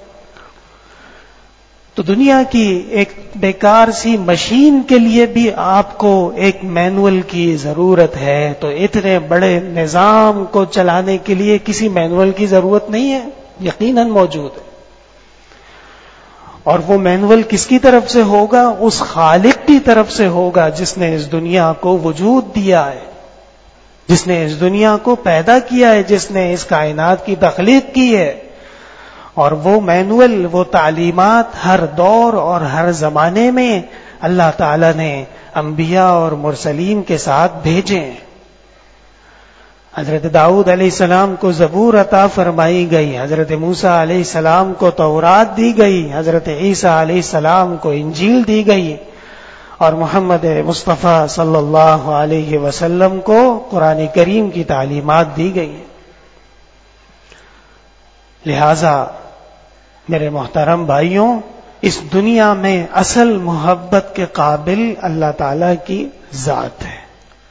تو دنیا کی ایک بیکار سی مشین کے لیے بھی آپ کو ایک مینول کی ضرورت ہے، تو اتنے بڑے نظام کو چلانے کے لیے کسی مینول کی ضرورت نہیں ہے، یقیناً موجود ہے. اور وہ مینول کس کی طرف سے ہوگا؟ اس خالق کی طرف سے ہوگا جس نے اس دنیا کو وجود دیا ہے، جس نے اس دنیا کو پیدا کیا ہے، جس نے اس کائنات کی تخلیق کی ہے. اور وہ مینول، وہ تعلیمات ہر دور اور ہر زمانے میں اللہ تعالی نے انبیاء اور مرسلین کے ساتھ بھیجے. حضرت داؤد علیہ السلام کو زبور عطا فرمائی گئی، حضرت موسیٰ علیہ السلام کو تورات دی گئی، حضرت عیسیٰ علیہ السلام کو انجیل دی گئی، اور محمد مصطفیٰ صلی اللہ علیہ وسلم کو قرآن کریم کی تعلیمات دی گئی. لہذا میرے محترم بھائیوں، اس دنیا میں اصل محبت کے قابل اللہ تعالی کی ذات ہے.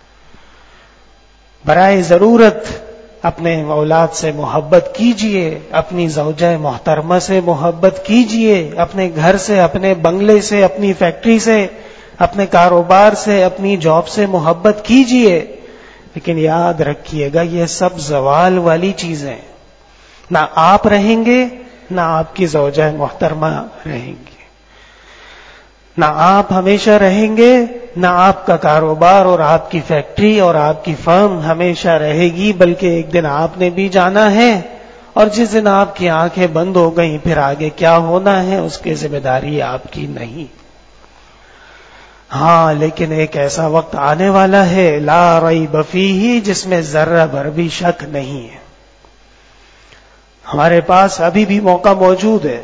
برائے ضرورت اپنے اولاد سے محبت کیجئے، اپنی زوجہ محترمہ سے محبت کیجئے، اپنے گھر سے، اپنے بنگلے سے، اپنی فیکٹری سے، اپنے کاروبار سے، اپنی جاب سے محبت کیجئے، لیکن یاد رکھیے گا یہ سب زوال والی چیزیں. نہ آپ رہیں گے، نہ آپ کی زوجہ محترمہ رہیں گی، نہ آپ ہمیشہ رہیں گے، نہ آپ کا کاروبار اور آپ کی فیکٹری اور آپ کی فرم ہمیشہ رہے گی، بلکہ ایک دن آپ نے بھی جانا ہے، اور جس دن آپ کی آنکھیں بند ہو گئیں پھر آگے کیا ہونا ہے اس کی ذمہ داری آپ کی نہیں. ہاں لیکن ایک ایسا وقت آنے والا ہے لا ریب فیہ، جس میں ذرہ بھر بھی شک نہیں ہے. ہمارے پاس ابھی بھی موقع موجود ہے.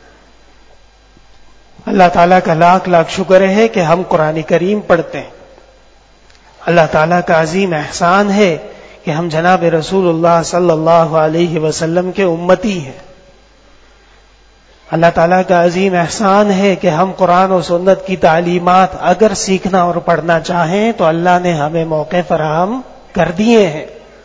اللہ تعالیٰ کا لاکھ لاکھ شکر ہے کہ ہم قرآن کریم پڑھتے ہیں. اللہ تعالیٰ کا عظیم احسان ہے کہ ہم جناب رسول اللہ صلی اللہ علیہ وسلم کے امتی ہیں. اللہ تعالیٰ کا عظیم احسان ہے کہ ہم قرآن و سنت کی تعلیمات اگر سیکھنا اور پڑھنا چاہیں تو اللہ نے ہمیں موقع فراہم کر دیے ہیں.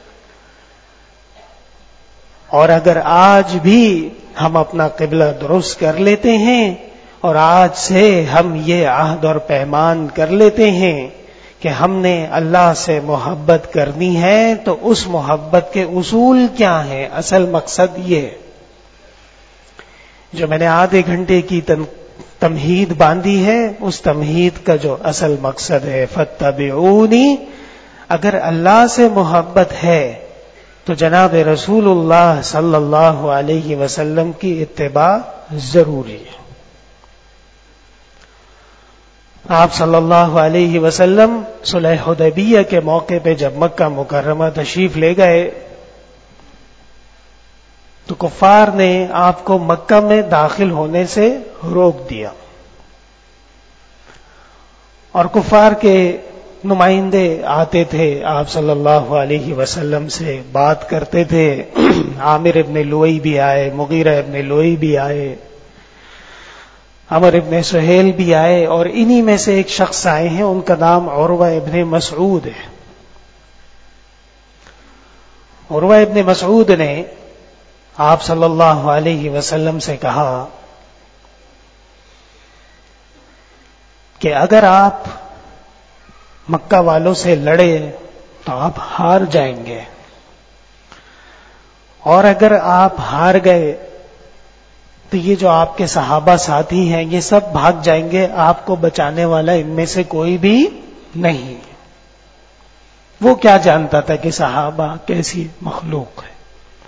اور اگر آج بھی ہم اپنا قبلہ درست کر لیتے ہیں اور آج سے ہم یہ عہد اور پیمان کر لیتے ہیں کہ ہم نے اللہ سے محبت کرنی ہے، تو اس محبت کے اصول کیا ہیں؟ اصل مقصد یہ ہے جو میں نے آدھے گھنٹے کی تمہید باندھی ہے، اس تمہید کا جو اصل مقصد ہے فاتبعونی. اگر اللہ سے محبت ہے تو جناب رسول اللہ صلی اللہ علیہ وسلم کی اتباع ضروری ہے. آپ صلی اللہ علیہ وسلم صلح حدیبیہ کے موقع پہ جب مکہ مکرمہ تشریف لے گئے تو کفار نے آپ کو مکہ میں داخل ہونے سے روک دیا، اور کفار کے نمائندے آتے تھے آپ صلی اللہ علیہ وسلم سے بات کرتے تھے. عامر ابن لؤی بھی آئے، مغیرہ ابن لؤی بھی آئے، عمر ابن سہیل بھی آئے، اور انہی میں سے ایک شخص آئے ہیں، ان کا نام عروہ ابن مسعود ہے. عروہ ابن مسعود نے آپ صلی اللہ علیہ وسلم سے کہا کہ اگر آپ مکہ والوں سے لڑے تو آپ ہار جائیں گے، اور اگر آپ ہار گئے تو یہ جو آپ کے صحابہ ساتھی ہیں یہ سب بھاگ جائیں گے، آپ کو بچانے والا ان میں سے کوئی بھی نہیں. وہ کیا جانتا تھا کہ صحابہ کیسی مخلوق ہے.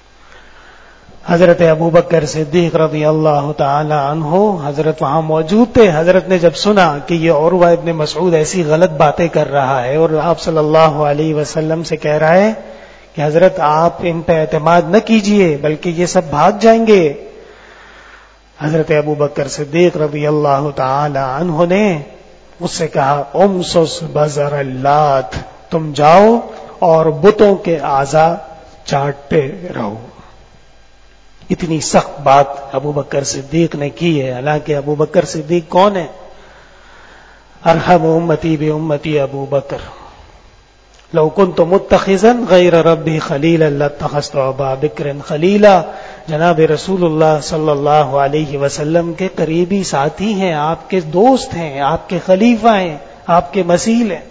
حضرت ابوبکر صدیق رضی اللہ تعالی عنہ حضرت وہاں موجود تھے. حضرت نے جب سنا کہ یہ عروہ ابن مسعود ایسی غلط باتیں کر رہا ہے اور آپ صلی اللہ علیہ وسلم سے کہہ رہا ہے کہ حضرت آپ ان پہ اعتماد نہ کیجئے بلکہ یہ سب بھاگ جائیں گے، حضرت ابوبکر صدیق رضی اللہ تعالی عنہ نے اس سے کہا امسس بزر اللات، تم جاؤ اور بتوں کے اعضاء چاٹتے رہو. اتنی سخت بات ابوبکر صدیق نے کی ہے. حالانکہ ابوبکر صدیق کون ہے؟ ارحم امتی بامتی ابوبکر. لو كنت متخذا غیر ربی خلیلا لاتخذت ابا بکر خلیلا. جناب رسول اللہ صلی اللہ علیہ وسلم کے قریبی ساتھی ہیں، آپ کے دوست ہیں، آپ کے خلیفہ ہیں، آپ کے مسیل ہیں.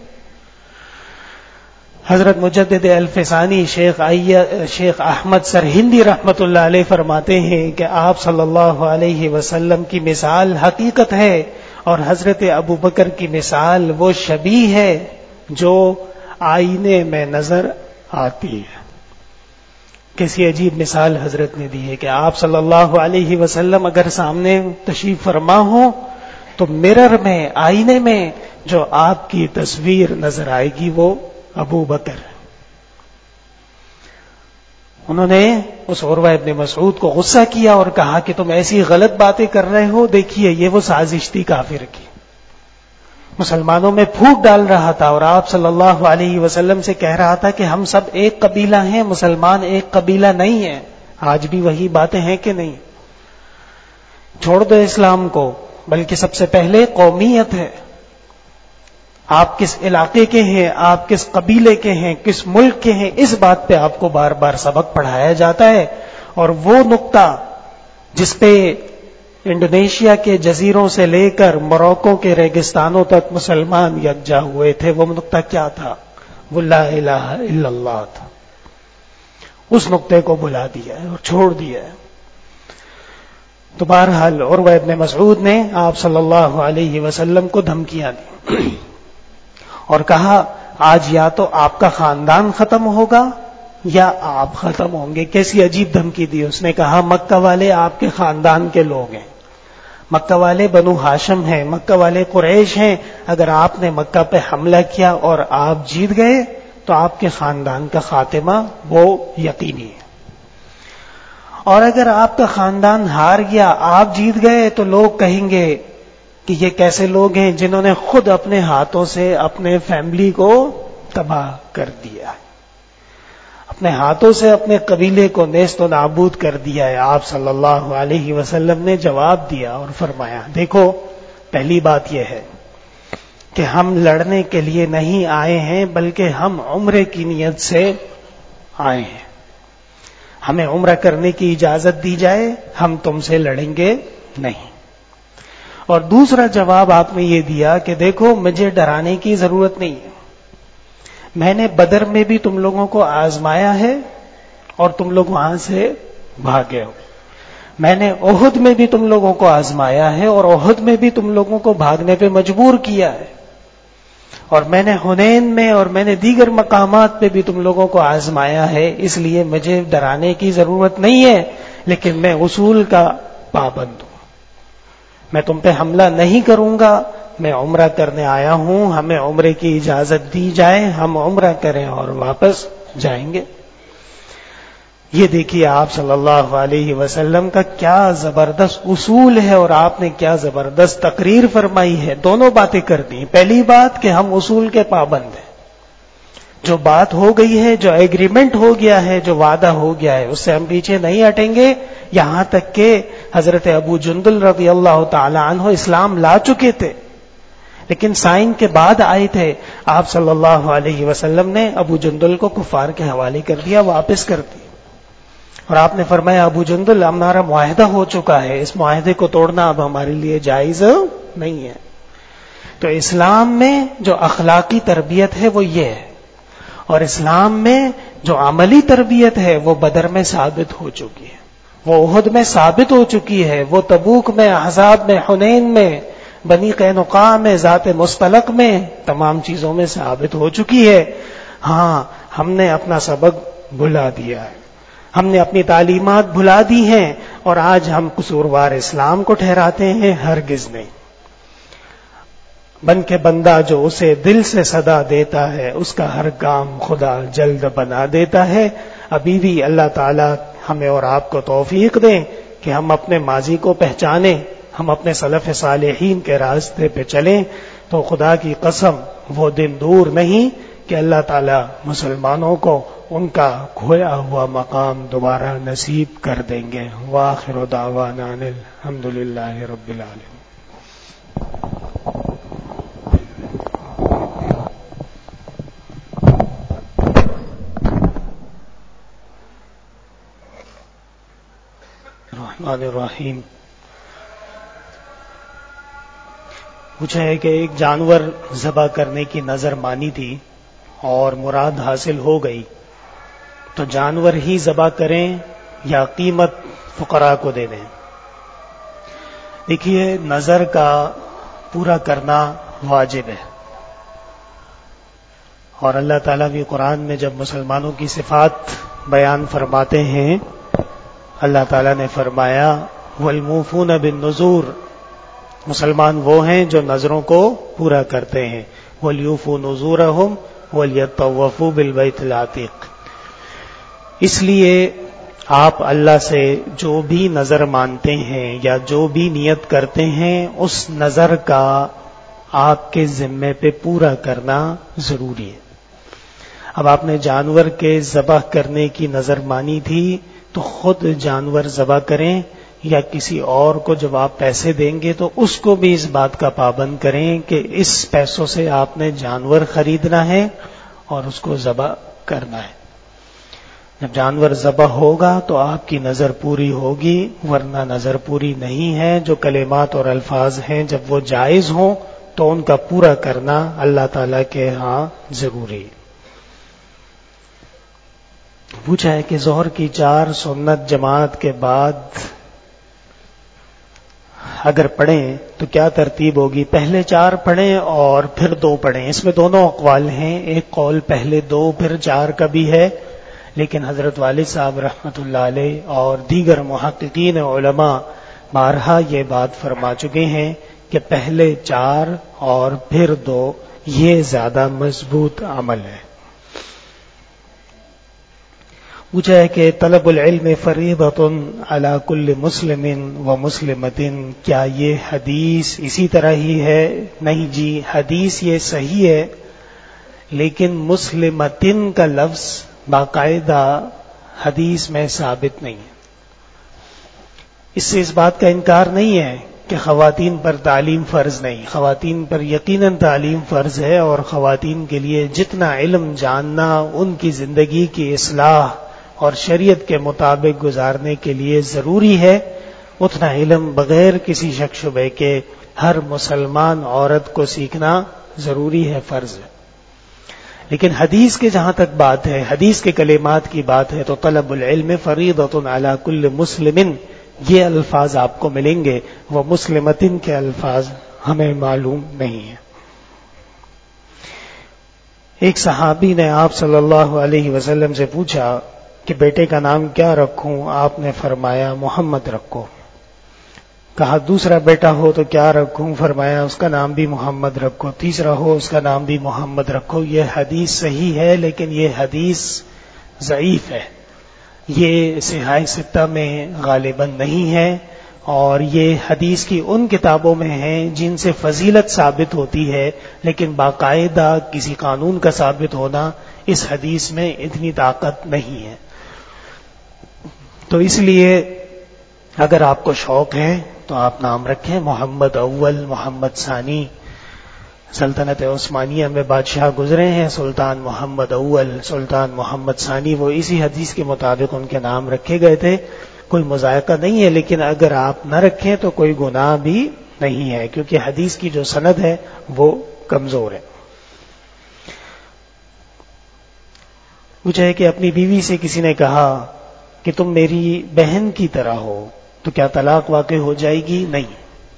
حضرت مجدد الفسانی شیخ احمد سرہندی رحمت اللہ علیہ فرماتے ہیں کہ آپ صلی اللہ علیہ وسلم کی مثال حقیقت ہے، اور حضرت ابوبکر کی مثال وہ شبیہ ہے جو آئینے میں نظر آتی ہے. کیسی عجیب مثال حضرت نے دی ہے کہ آپ صلی اللہ علیہ وسلم اگر سامنے تشریف فرما ہو تو مرر میں، آئینے میں جو آپ کی تصویر نظر آئے گی وہ ابو بکر. انہوں نے اس عروہ ابن مسعود کو غصہ کیا اور کہا کہ تم ایسی غلط باتیں کر رہے ہو، دیکھیے یہ وہ سازش تھی کافر کی، مسلمانوں میں پھوٹ ڈال رہا تھا، اور آپ صلی اللہ علیہ وسلم سے کہہ رہا تھا کہ ہم سب ایک قبیلہ ہیں، مسلمان ایک قبیلہ نہیں ہیں. آج بھی وہی باتیں ہیں کہ نہیں؟ چھوڑ دو اسلام کو، بلکہ سب سے پہلے قومیت ہے. آپ کس علاقے کے ہیں، آپ کس قبیلے کے ہیں، کس ملک کے ہیں، اس بات پہ آپ کو بار بار سبق پڑھایا جاتا ہے. اور وہ نقطہ جس پہ انڈونیشیا کے جزیروں سے لے کر موروکو کے ریگستانوں تک مسلمان یکجا ہوئے تھے، وہ نقطہ کیا تھا؟ وہ لا الہ الا اللہ تھا. اس نقطے کو بلا دیا ہے اور چھوڑ دیا ہے. تو بہرحال عروہ ابن مسعود نے آپ صلی اللہ علیہ وسلم کو دھمکیاں دی اور کہا آج یا تو آپ کا خاندان ختم ہوگا یا آپ ختم ہوں گے. کیسی عجیب دھمکی دی. اس نے کہا مکہ والے آپ کے خاندان کے لوگ ہیں، مکہ والے بنو ہاشم ہیں، مکہ والے قریش ہیں. اگر آپ نے مکہ پہ حملہ کیا اور آپ جیت گئے تو آپ کے خاندان کا خاتمہ وہ یقینی ہے. اور اگر آپ کا خاندان ہار گیا، آپ جیت گئے، تو لوگ کہیں گے کہ یہ کیسے لوگ ہیں جنہوں نے خود اپنے ہاتھوں سے اپنے فیملی کو تباہ کر دیا، اپنے ہاتھوں سے اپنے قبیلے کو نیست و نابود کر دیا ہے. آپ صلی اللہ علیہ وسلم نے جواب دیا اور فرمایا، دیکھو پہلی بات یہ ہے کہ ہم لڑنے کے لیے نہیں آئے ہیں، بلکہ ہم عمرے کی نیت سے آئے ہیں. ہمیں عمرہ کرنے کی اجازت دی جائے، ہم تم سے لڑیں گے نہیں. اور دوسرا جواب آپ نے یہ دیا کہ دیکھو مجھے ڈرانے کی ضرورت نہیں ہے، میں نے بدر میں بھی تم لوگوں کو آزمایا ہے اور تم لوگ وہاں سے بھاگے ہو. میں نے احد میں بھی تم لوگوں کو آزمایا ہے اور احد میں بھی تم لوگوں کو بھاگنے پہ مجبور کیا ہے. اور میں نے حنین میں اور میں نے دیگر مقامات پہ بھی تم لوگوں کو آزمایا ہے. اس لیے مجھے ڈرانے کی ضرورت نہیں ہے، لیکن میں اصول کا پابند ہوں. میں تم پہ حملہ نہیں کروں گا، میں عمرہ کرنے آیا ہوں، ہمیں عمرے کی اجازت دی جائے، ہم عمرہ کریں اور واپس جائیں گے. یہ دیکھیے آپ صلی اللہ علیہ وسلم کا کیا زبردست اصول ہے اور آپ نے کیا زبردست تقریر فرمائی ہے. دونوں باتیں کر دی. پہلی بات کہ ہم اصول کے پابند ہیں، جو بات ہو گئی ہے، جو ایگریمنٹ ہو گیا ہے، جو وعدہ ہو گیا ہے، اس سے ہم پیچھے نہیں ہٹیں گے. یہاں تک کہ حضرت ابو جندل رضی اللہ تعالی عنہ اسلام لا چکے تھے، لیکن سائن کے بعد آئے تھے. آپ صلی اللہ علیہ وسلم نے ابو جندل کو کفار کے حوالے کر دیا، واپس کر دیا. اور آپ نے فرمایا ابو جندل ہمارا معاہدہ ہو چکا ہے، اس معاہدے کو توڑنا اب ہمارے لیے جائز نہیں ہے. تو اسلام میں جو اخلاقی تربیت ہے وہ یہ ہے، اور اسلام میں جو عملی تربیت ہے وہ بدر میں ثابت ہو چکی ہے، وہ احد میں ثابت ہو چکی ہے، وہ تبوک میں، احزاب میں، حنین میں، بنی قینقاع میں، ذات مستلق میں، تمام چیزوں میں ثابت ہو چکی ہے. ہاں ہم نے اپنا سبق بھلا دیا ہے، ہم نے اپنی تعلیمات بھلا دی ہیں، اور آج ہم قصوروار اسلام کو ٹھہراتے ہیں. ہرگز نہیں. بن کے بندہ جو اسے دل سے صدا دیتا ہے، اس کا ہر کام خدا جلد بنا دیتا ہے. ابھی بھی اللہ تعالی ہمیں اور آپ کو توفیق دیں کہ ہم اپنے ماضی کو پہچانیں، ہم اپنے سلف صالحین کے راستے پہ چلیں. تو خدا کی قسم وہ دن دور نہیں کہ اللہ تعالی مسلمانوں کو ان کا کھویا ہوا مقام دوبارہ نصیب کر دیں گے. وآخر دعوانا الحمد للہ رب العالمین. الرحمن الرحیم. پوچھا ہے کہ ایک جانور ذبح کرنے کی نظر مانی تھی اور مراد حاصل ہو گئی، تو جانور ہی ذبح کریں یا قیمت فقراء کو دے دیں؟ دیکھیے نظر کا پورا کرنا واجب ہے، اور اللہ تعالیٰ بھی قرآن میں جب مسلمانوں کی صفات بیان فرماتے ہیں، اللہ تعالیٰ نے فرمایا والموفون بالنذور، مسلمان وہ ہیں جو نظروں کو پورا کرتے ہیں. ولیوفوا نذورہم ولیطوفوا بالبیت العتیق. اس لیے آپ اللہ سے جو بھی نظر مانتے ہیں یا جو بھی نیت کرتے ہیں، اس نظر کا آپ کے ذمے پہ پورا کرنا ضروری ہے. اب آپ نے جانور کے ذبح کرنے کی نظر مانی تھی تو خود جانور ذبح کریں، یا کسی اور کو جب آپ پیسے دیں گے تو اس کو بھی اس بات کا پابند کریں کہ اس پیسوں سے آپ نے جانور خریدنا ہے اور اس کو ذبح کرنا ہے. جب جانور ذبح ہوگا تو آپ کی نظر پوری ہوگی، ورنہ نظر پوری نہیں ہے. جو کلمات اور الفاظ ہیں جب وہ جائز ہوں تو ان کا پورا کرنا اللہ تعالی کے ہاں ضروری ہے. پوچھا ہے کہ ظہر کی 4 سنت جماعت کے بعد اگر پڑھیں تو کیا ترتیب ہوگی؟ پہلے 4 پڑھیں اور پھر 2 پڑھیں. اس میں دونوں اقوال ہیں، ایک قول پہلے 2 پھر 4 کا بھی ہے، لیکن حضرت والد صاحب رحمۃ اللہ علیہ اور دیگر محققین علماء بارہا یہ بات فرما چکے ہیں کہ پہلے 4 اور پھر 2 یہ زیادہ مضبوط عمل ہے. پوچھا ہے کہ طلب العلم فریضۃ علی کل مسلم و مسلمۃ، کیا یہ حدیث اسی طرح ہی ہے؟ نہیں جی، حدیث یہ صحیح ہے، لیکن مسلمتن کا لفظ باقاعدہ حدیث میں ثابت نہیں ہے. اس سے اس بات کا انکار نہیں ہے کہ خواتین پر تعلیم فرض نہیں، خواتین پر یقیناً تعلیم فرض ہے، اور خواتین کے لیے جتنا علم جاننا ان کی زندگی کی اصلاح اور شریعت کے مطابق گزارنے کے لیے ضروری ہے، اتنا علم بغیر کسی شک شبے کے ہر مسلمان عورت کو سیکھنا ضروری ہے، فرض ہے. لیکن حدیث کے جہاں تک بات ہے، حدیث کے کلمات کی بات ہے، تو طلب العلم فریضۃ علی کل مسلم یہ الفاظ آپ کو ملیں گے، وہ مسلمتن کے الفاظ ہمیں معلوم نہیں ہیں. ایک صحابی نے آپ صلی اللہ علیہ وسلم سے پوچھا کہ بیٹے کا نام کیا رکھوں؟ آپ نے فرمایا محمد رکھو. کہا دوسرا بیٹا ہو تو کیا رکھوں؟ فرمایا اس کا نام بھی محمد رکھو. تیسرا ہو اس کا نام بھی محمد رکھو. یہ حدیث صحیح ہے، لیکن یہ حدیث ضعیف ہے، یہ صحاح ستہ میں غالباً نہیں ہے، اور یہ حدیث کی ان کتابوں میں ہیں جن سے فضیلت ثابت ہوتی ہے، لیکن باقاعدہ کسی قانون کا ثابت ہونا اس حدیث میں اتنی طاقت نہیں ہے. تو اس لیے اگر آپ کو شوق ہے تو آپ نام رکھیں محمد اول، محمد ثانی. سلطنت عثمانیہ میں بادشاہ گزرے ہیں، سلطان محمد اول، سلطان محمد ثانی، وہ اسی حدیث کے مطابق ان کے نام رکھے گئے تھے. کوئی مذائقہ نہیں ہے، لیکن اگر آپ نہ رکھیں تو کوئی گناہ بھی نہیں ہے، کیونکہ حدیث کی جو سند ہے وہ کمزور ہے. پوچھا ہے کہ اپنی بیوی سے کسی نے کہا کہ تم میری بہن کی طرح ہو، تو کیا طلاق واقع ہو جائے گی؟ نہیں.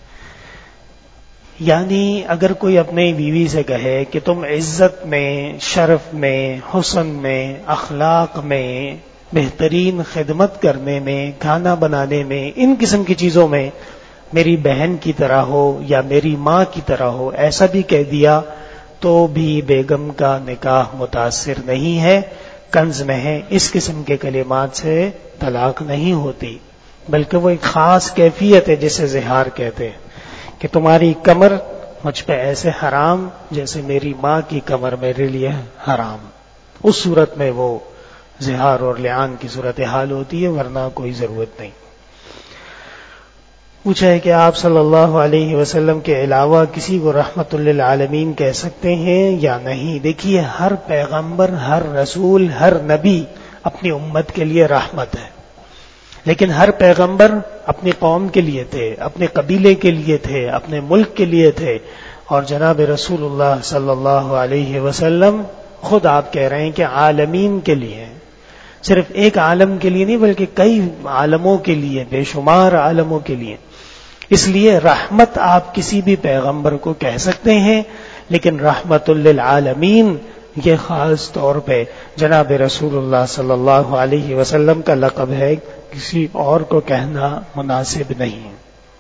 یعنی اگر کوئی اپنی بیوی سے کہے کہ تم عزت میں، شرف میں، حسن میں، اخلاق میں، بہترین خدمت کرنے میں، کھانا بنانے میں، ان قسم کی چیزوں میں میری بہن کی طرح ہو یا میری ماں کی طرح ہو، ایسا بھی کہہ دیا تو بھی بیگم کا نکاح متاثر نہیں ہے، کنز میں ہے. اس قسم کے کلمات سے طلاق نہیں ہوتی، بلکہ وہ ایک خاص کیفیت ہے جسے زہار کہتے ہیں، کہ تمہاری کمر مجھ پہ ایسے حرام جیسے میری ماں کی کمر میرے لیے حرام. اس صورت میں وہ زہار اور لعان کی صورتحال ہوتی ہے، ورنہ کوئی ضرورت نہیں. پوچھا ہے کہ آپ صلی اللہ علیہ وسلم کے علاوہ کسی کو رحمت للعالمین کہہ سکتے ہیں یا نہیں؟ دیکھیے، ہر پیغمبر، ہر رسول، ہر نبی اپنی امت کے لیے رحمت ہے، لیکن ہر پیغمبر اپنی قوم کے لیے تھے، اپنے قبیلے کے لیے تھے، اپنے ملک کے لیے تھے. اور جناب رسول اللہ صلی اللہ علیہ وسلم خود آپ کہہ رہے ہیں کہ عالمین کے لیے، صرف ایک عالم کے لیے نہیں بلکہ کئی عالموں کے لیے، بے شمار عالموں کے لیے. اس لیے رحمت آپ کسی بھی پیغمبر کو کہہ سکتے ہیں، لیکن رحمت للعالمین یہ خاص طور پہ جناب رسول اللہ صلی اللہ علیہ وسلم کا لقب ہے، کسی اور کو کہنا مناسب نہیں.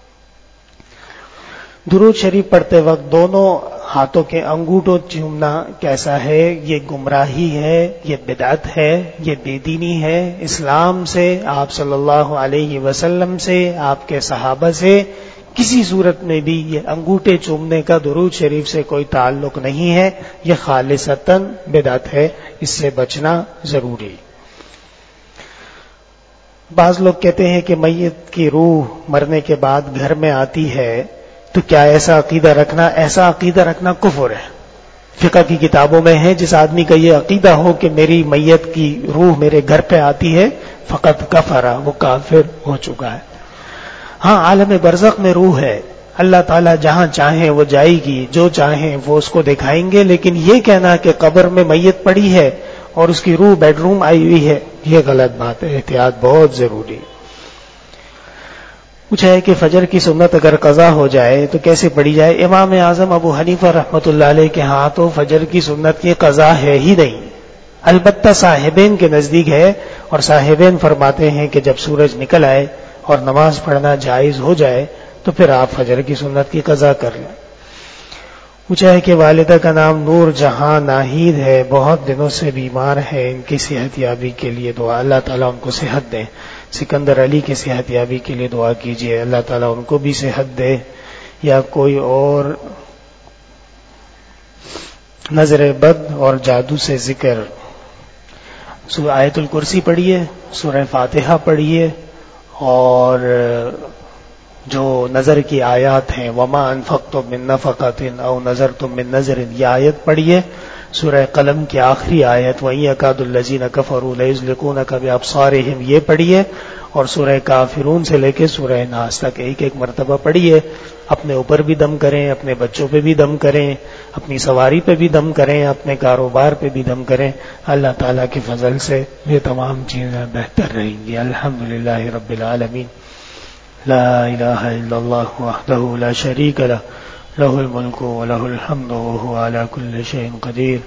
درود شریف پڑھتے وقت دونوں ہاتھوں کے انگوٹھوں چومنا کیسا ہے؟ یہ گمراہی ہے، یہ بدعت ہے، یہ بے دینی ہے. اسلام سے، آپ صلی اللہ علیہ وسلم سے، آپ کے صحابہ سے کسی صورت میں بھی یہ انگوٹھے چومنے کا درود شریف سے کوئی تعلق نہیں ہے. یہ خالصتاً بدعت ہے، اس سے بچنا ضروری. بعض لوگ کہتے ہیں کہ میت کی روح مرنے کے بعد گھر میں آتی ہے، تو کیا ایسا عقیدہ رکھنا کفر ہے؟ فقہ کی کتابوں میں ہے جس آدمی کا یہ عقیدہ ہو کہ میری میت کی روح میرے گھر پہ آتی ہے، فقط کفر، وہ کافر ہو چکا ہے. ہاں، عالم برزخ میں روح ہے، اللہ تعالیٰ جہاں چاہیں وہ جائے گی، جو چاہیں وہ اس کو دکھائیں گے. لیکن یہ کہنا کہ قبر میں میت پڑی ہے اور اس کی روح بیڈ روم آئی ہوئی ہے، یہ غلط بات ہے. احتیاط بہت ضروری. پوچھا ہے کہ فجر کی سنت اگر قضا ہو جائے تو کیسے پڑھی جائے؟ امام اعظم ابو حنیفہ رحمۃ اللہ علیہ کے ہاں تو فجر کی سنت کی قضا ہے ہی نہیں، البتہ صاحبین کے نزدیک ہے، اور صاحبین فرماتے ہیں کہ جب سورج نکل آئے اور نماز پڑھنا جائز ہو جائے تو پھر آپ فجر کی سنت کی قضا کر لیں۔ پوچھا ہے کہ والدہ کا نام نور جہاں ناہید ہے، بہت دنوں سے بیمار ہے، ان کی صحت یابی کے لیے دعا، اللہ تعالیٰ ان کو صحت دے۔ سکندر علی کی صحت یابی کے لیے دعا کیجیے، اللہ تعالیٰ ان کو بھی صحت دے۔ یا کوئی اور نظر بد اور جادو سے ذکر، سورہ آیت الکرسی پڑھیے، سورہ فاتحہ پڑھیے، اور جو نظر کی آیات ہیں وما انفقتم من نفقۃ او نذرتم من نذر، یہ آیت پڑھیے۔ سورہ قلم کی آخری آیت وَإِن يَكَادُ الَّذِينَ كَفَرُوا لَيُزْلِقُونَكَ بِأَبْصَارِهِمْ، یہ پڑھیے، اور سورہ کافرون سے لے کے سورہ ناس تک ایک ایک مرتبہ پڑھیے۔ اپنے اوپر بھی دم کریں، اپنے بچوں پہ بھی دم کریں، اپنی سواری پہ بھی دم کریں، اپنے کاروبار پہ بھی دم کریں، اللہ تعالیٰ کے فضل سے یہ تمام چیزیں بہتر رہیں گی۔ الحمدللہ رب العالمین، لا الہ الا اللہ وحدہ لا شریک لہ، لہ الملک ولہ الحمد وہو علی کل شیء قدیر۔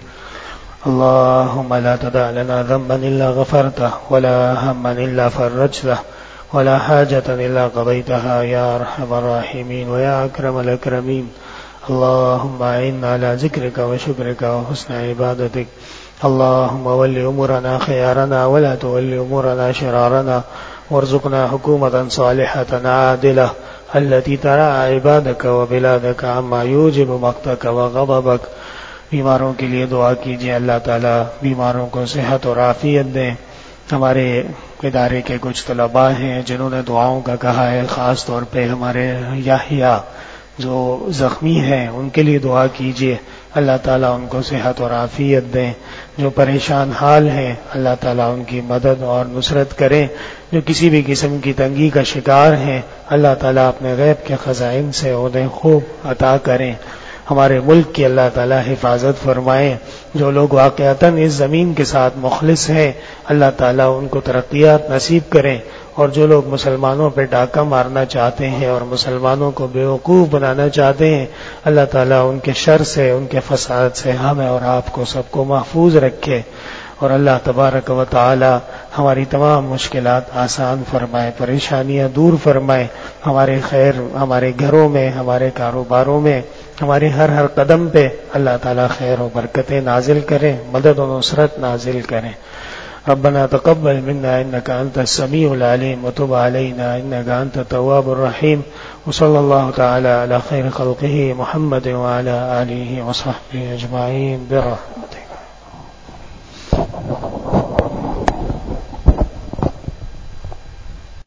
اللہم لا تدع لنا ذنبا الا غفرتہ ولا ہما الا فرجتہ ولا حاجة الا قضيتها يا ارحم الراحمين ويا اکرم الاکرمین۔ اللہم اعنا على ذکرک وشکرک وحسن عبادتک۔ اللہم ول امورنا خیارنا ولا تول امورنا شرارنا، وارزقنا حکومة صالحة عادلة التي ترعى عبادك وبلادك عما يوجب مقتك وغضبك۔ بیماروں کے لیے دعا کیجیے، اللہ تعالیٰ بیماروں کو صحت اور عافیت دیں۔ ہمارے ادارے کے کچھ طلباء ہیں جنہوں نے دعاؤں کا کہا ہے، خاص طور پہ ہمارے یحییٰ جو زخمی ہیں ان کے لیے دعا کیجیے، اللہ تعالیٰ ان کو صحت اور عافیت دیں۔ جو پریشان حال ہیں اللہ تعالیٰ ان کی مدد اور نصرت کریں۔ جو کسی بھی قسم کی تنگی کا شکار ہیں اللہ تعالیٰ اپنے غیب کے خزائن سے انہیں خوب عطا کریں۔ ہمارے ملک کی اللہ تعالیٰ حفاظت فرمائیں۔ جو لوگ واقعتاً اس زمین کے ساتھ مخلص ہیں اللہ تعالیٰ ان کو ترقیات نصیب کریں، اور جو لوگ مسلمانوں پہ ڈاکہ مارنا چاہتے ہیں اور مسلمانوں کو بیوقوف بنانا چاہتے ہیں اللہ تعالیٰ ان کے شر سے، ان کے فساد سے ہمیں اور آپ کو سب کو محفوظ رکھے، اور اللہ تبارک و تعالی ہماری تمام مشکلات آسان فرمائے، پریشانیاں دور فرمائے، ہمارے خیر ہمارے گھروں میں، ہمارے کاروباروں میں، ہمارے ہر قدم پہ اللہ تعالیٰ خیر و برکتیں نازل کریں، مدد و نصرت نازل کریں۔ ربنا تقبل منا انك انت السميع العليم وتب علينا انك انت التواب الرحيم، وصلى الله تعالى على خير خلقه محمد وعلى آله وصحبه اجمعين برحمته۔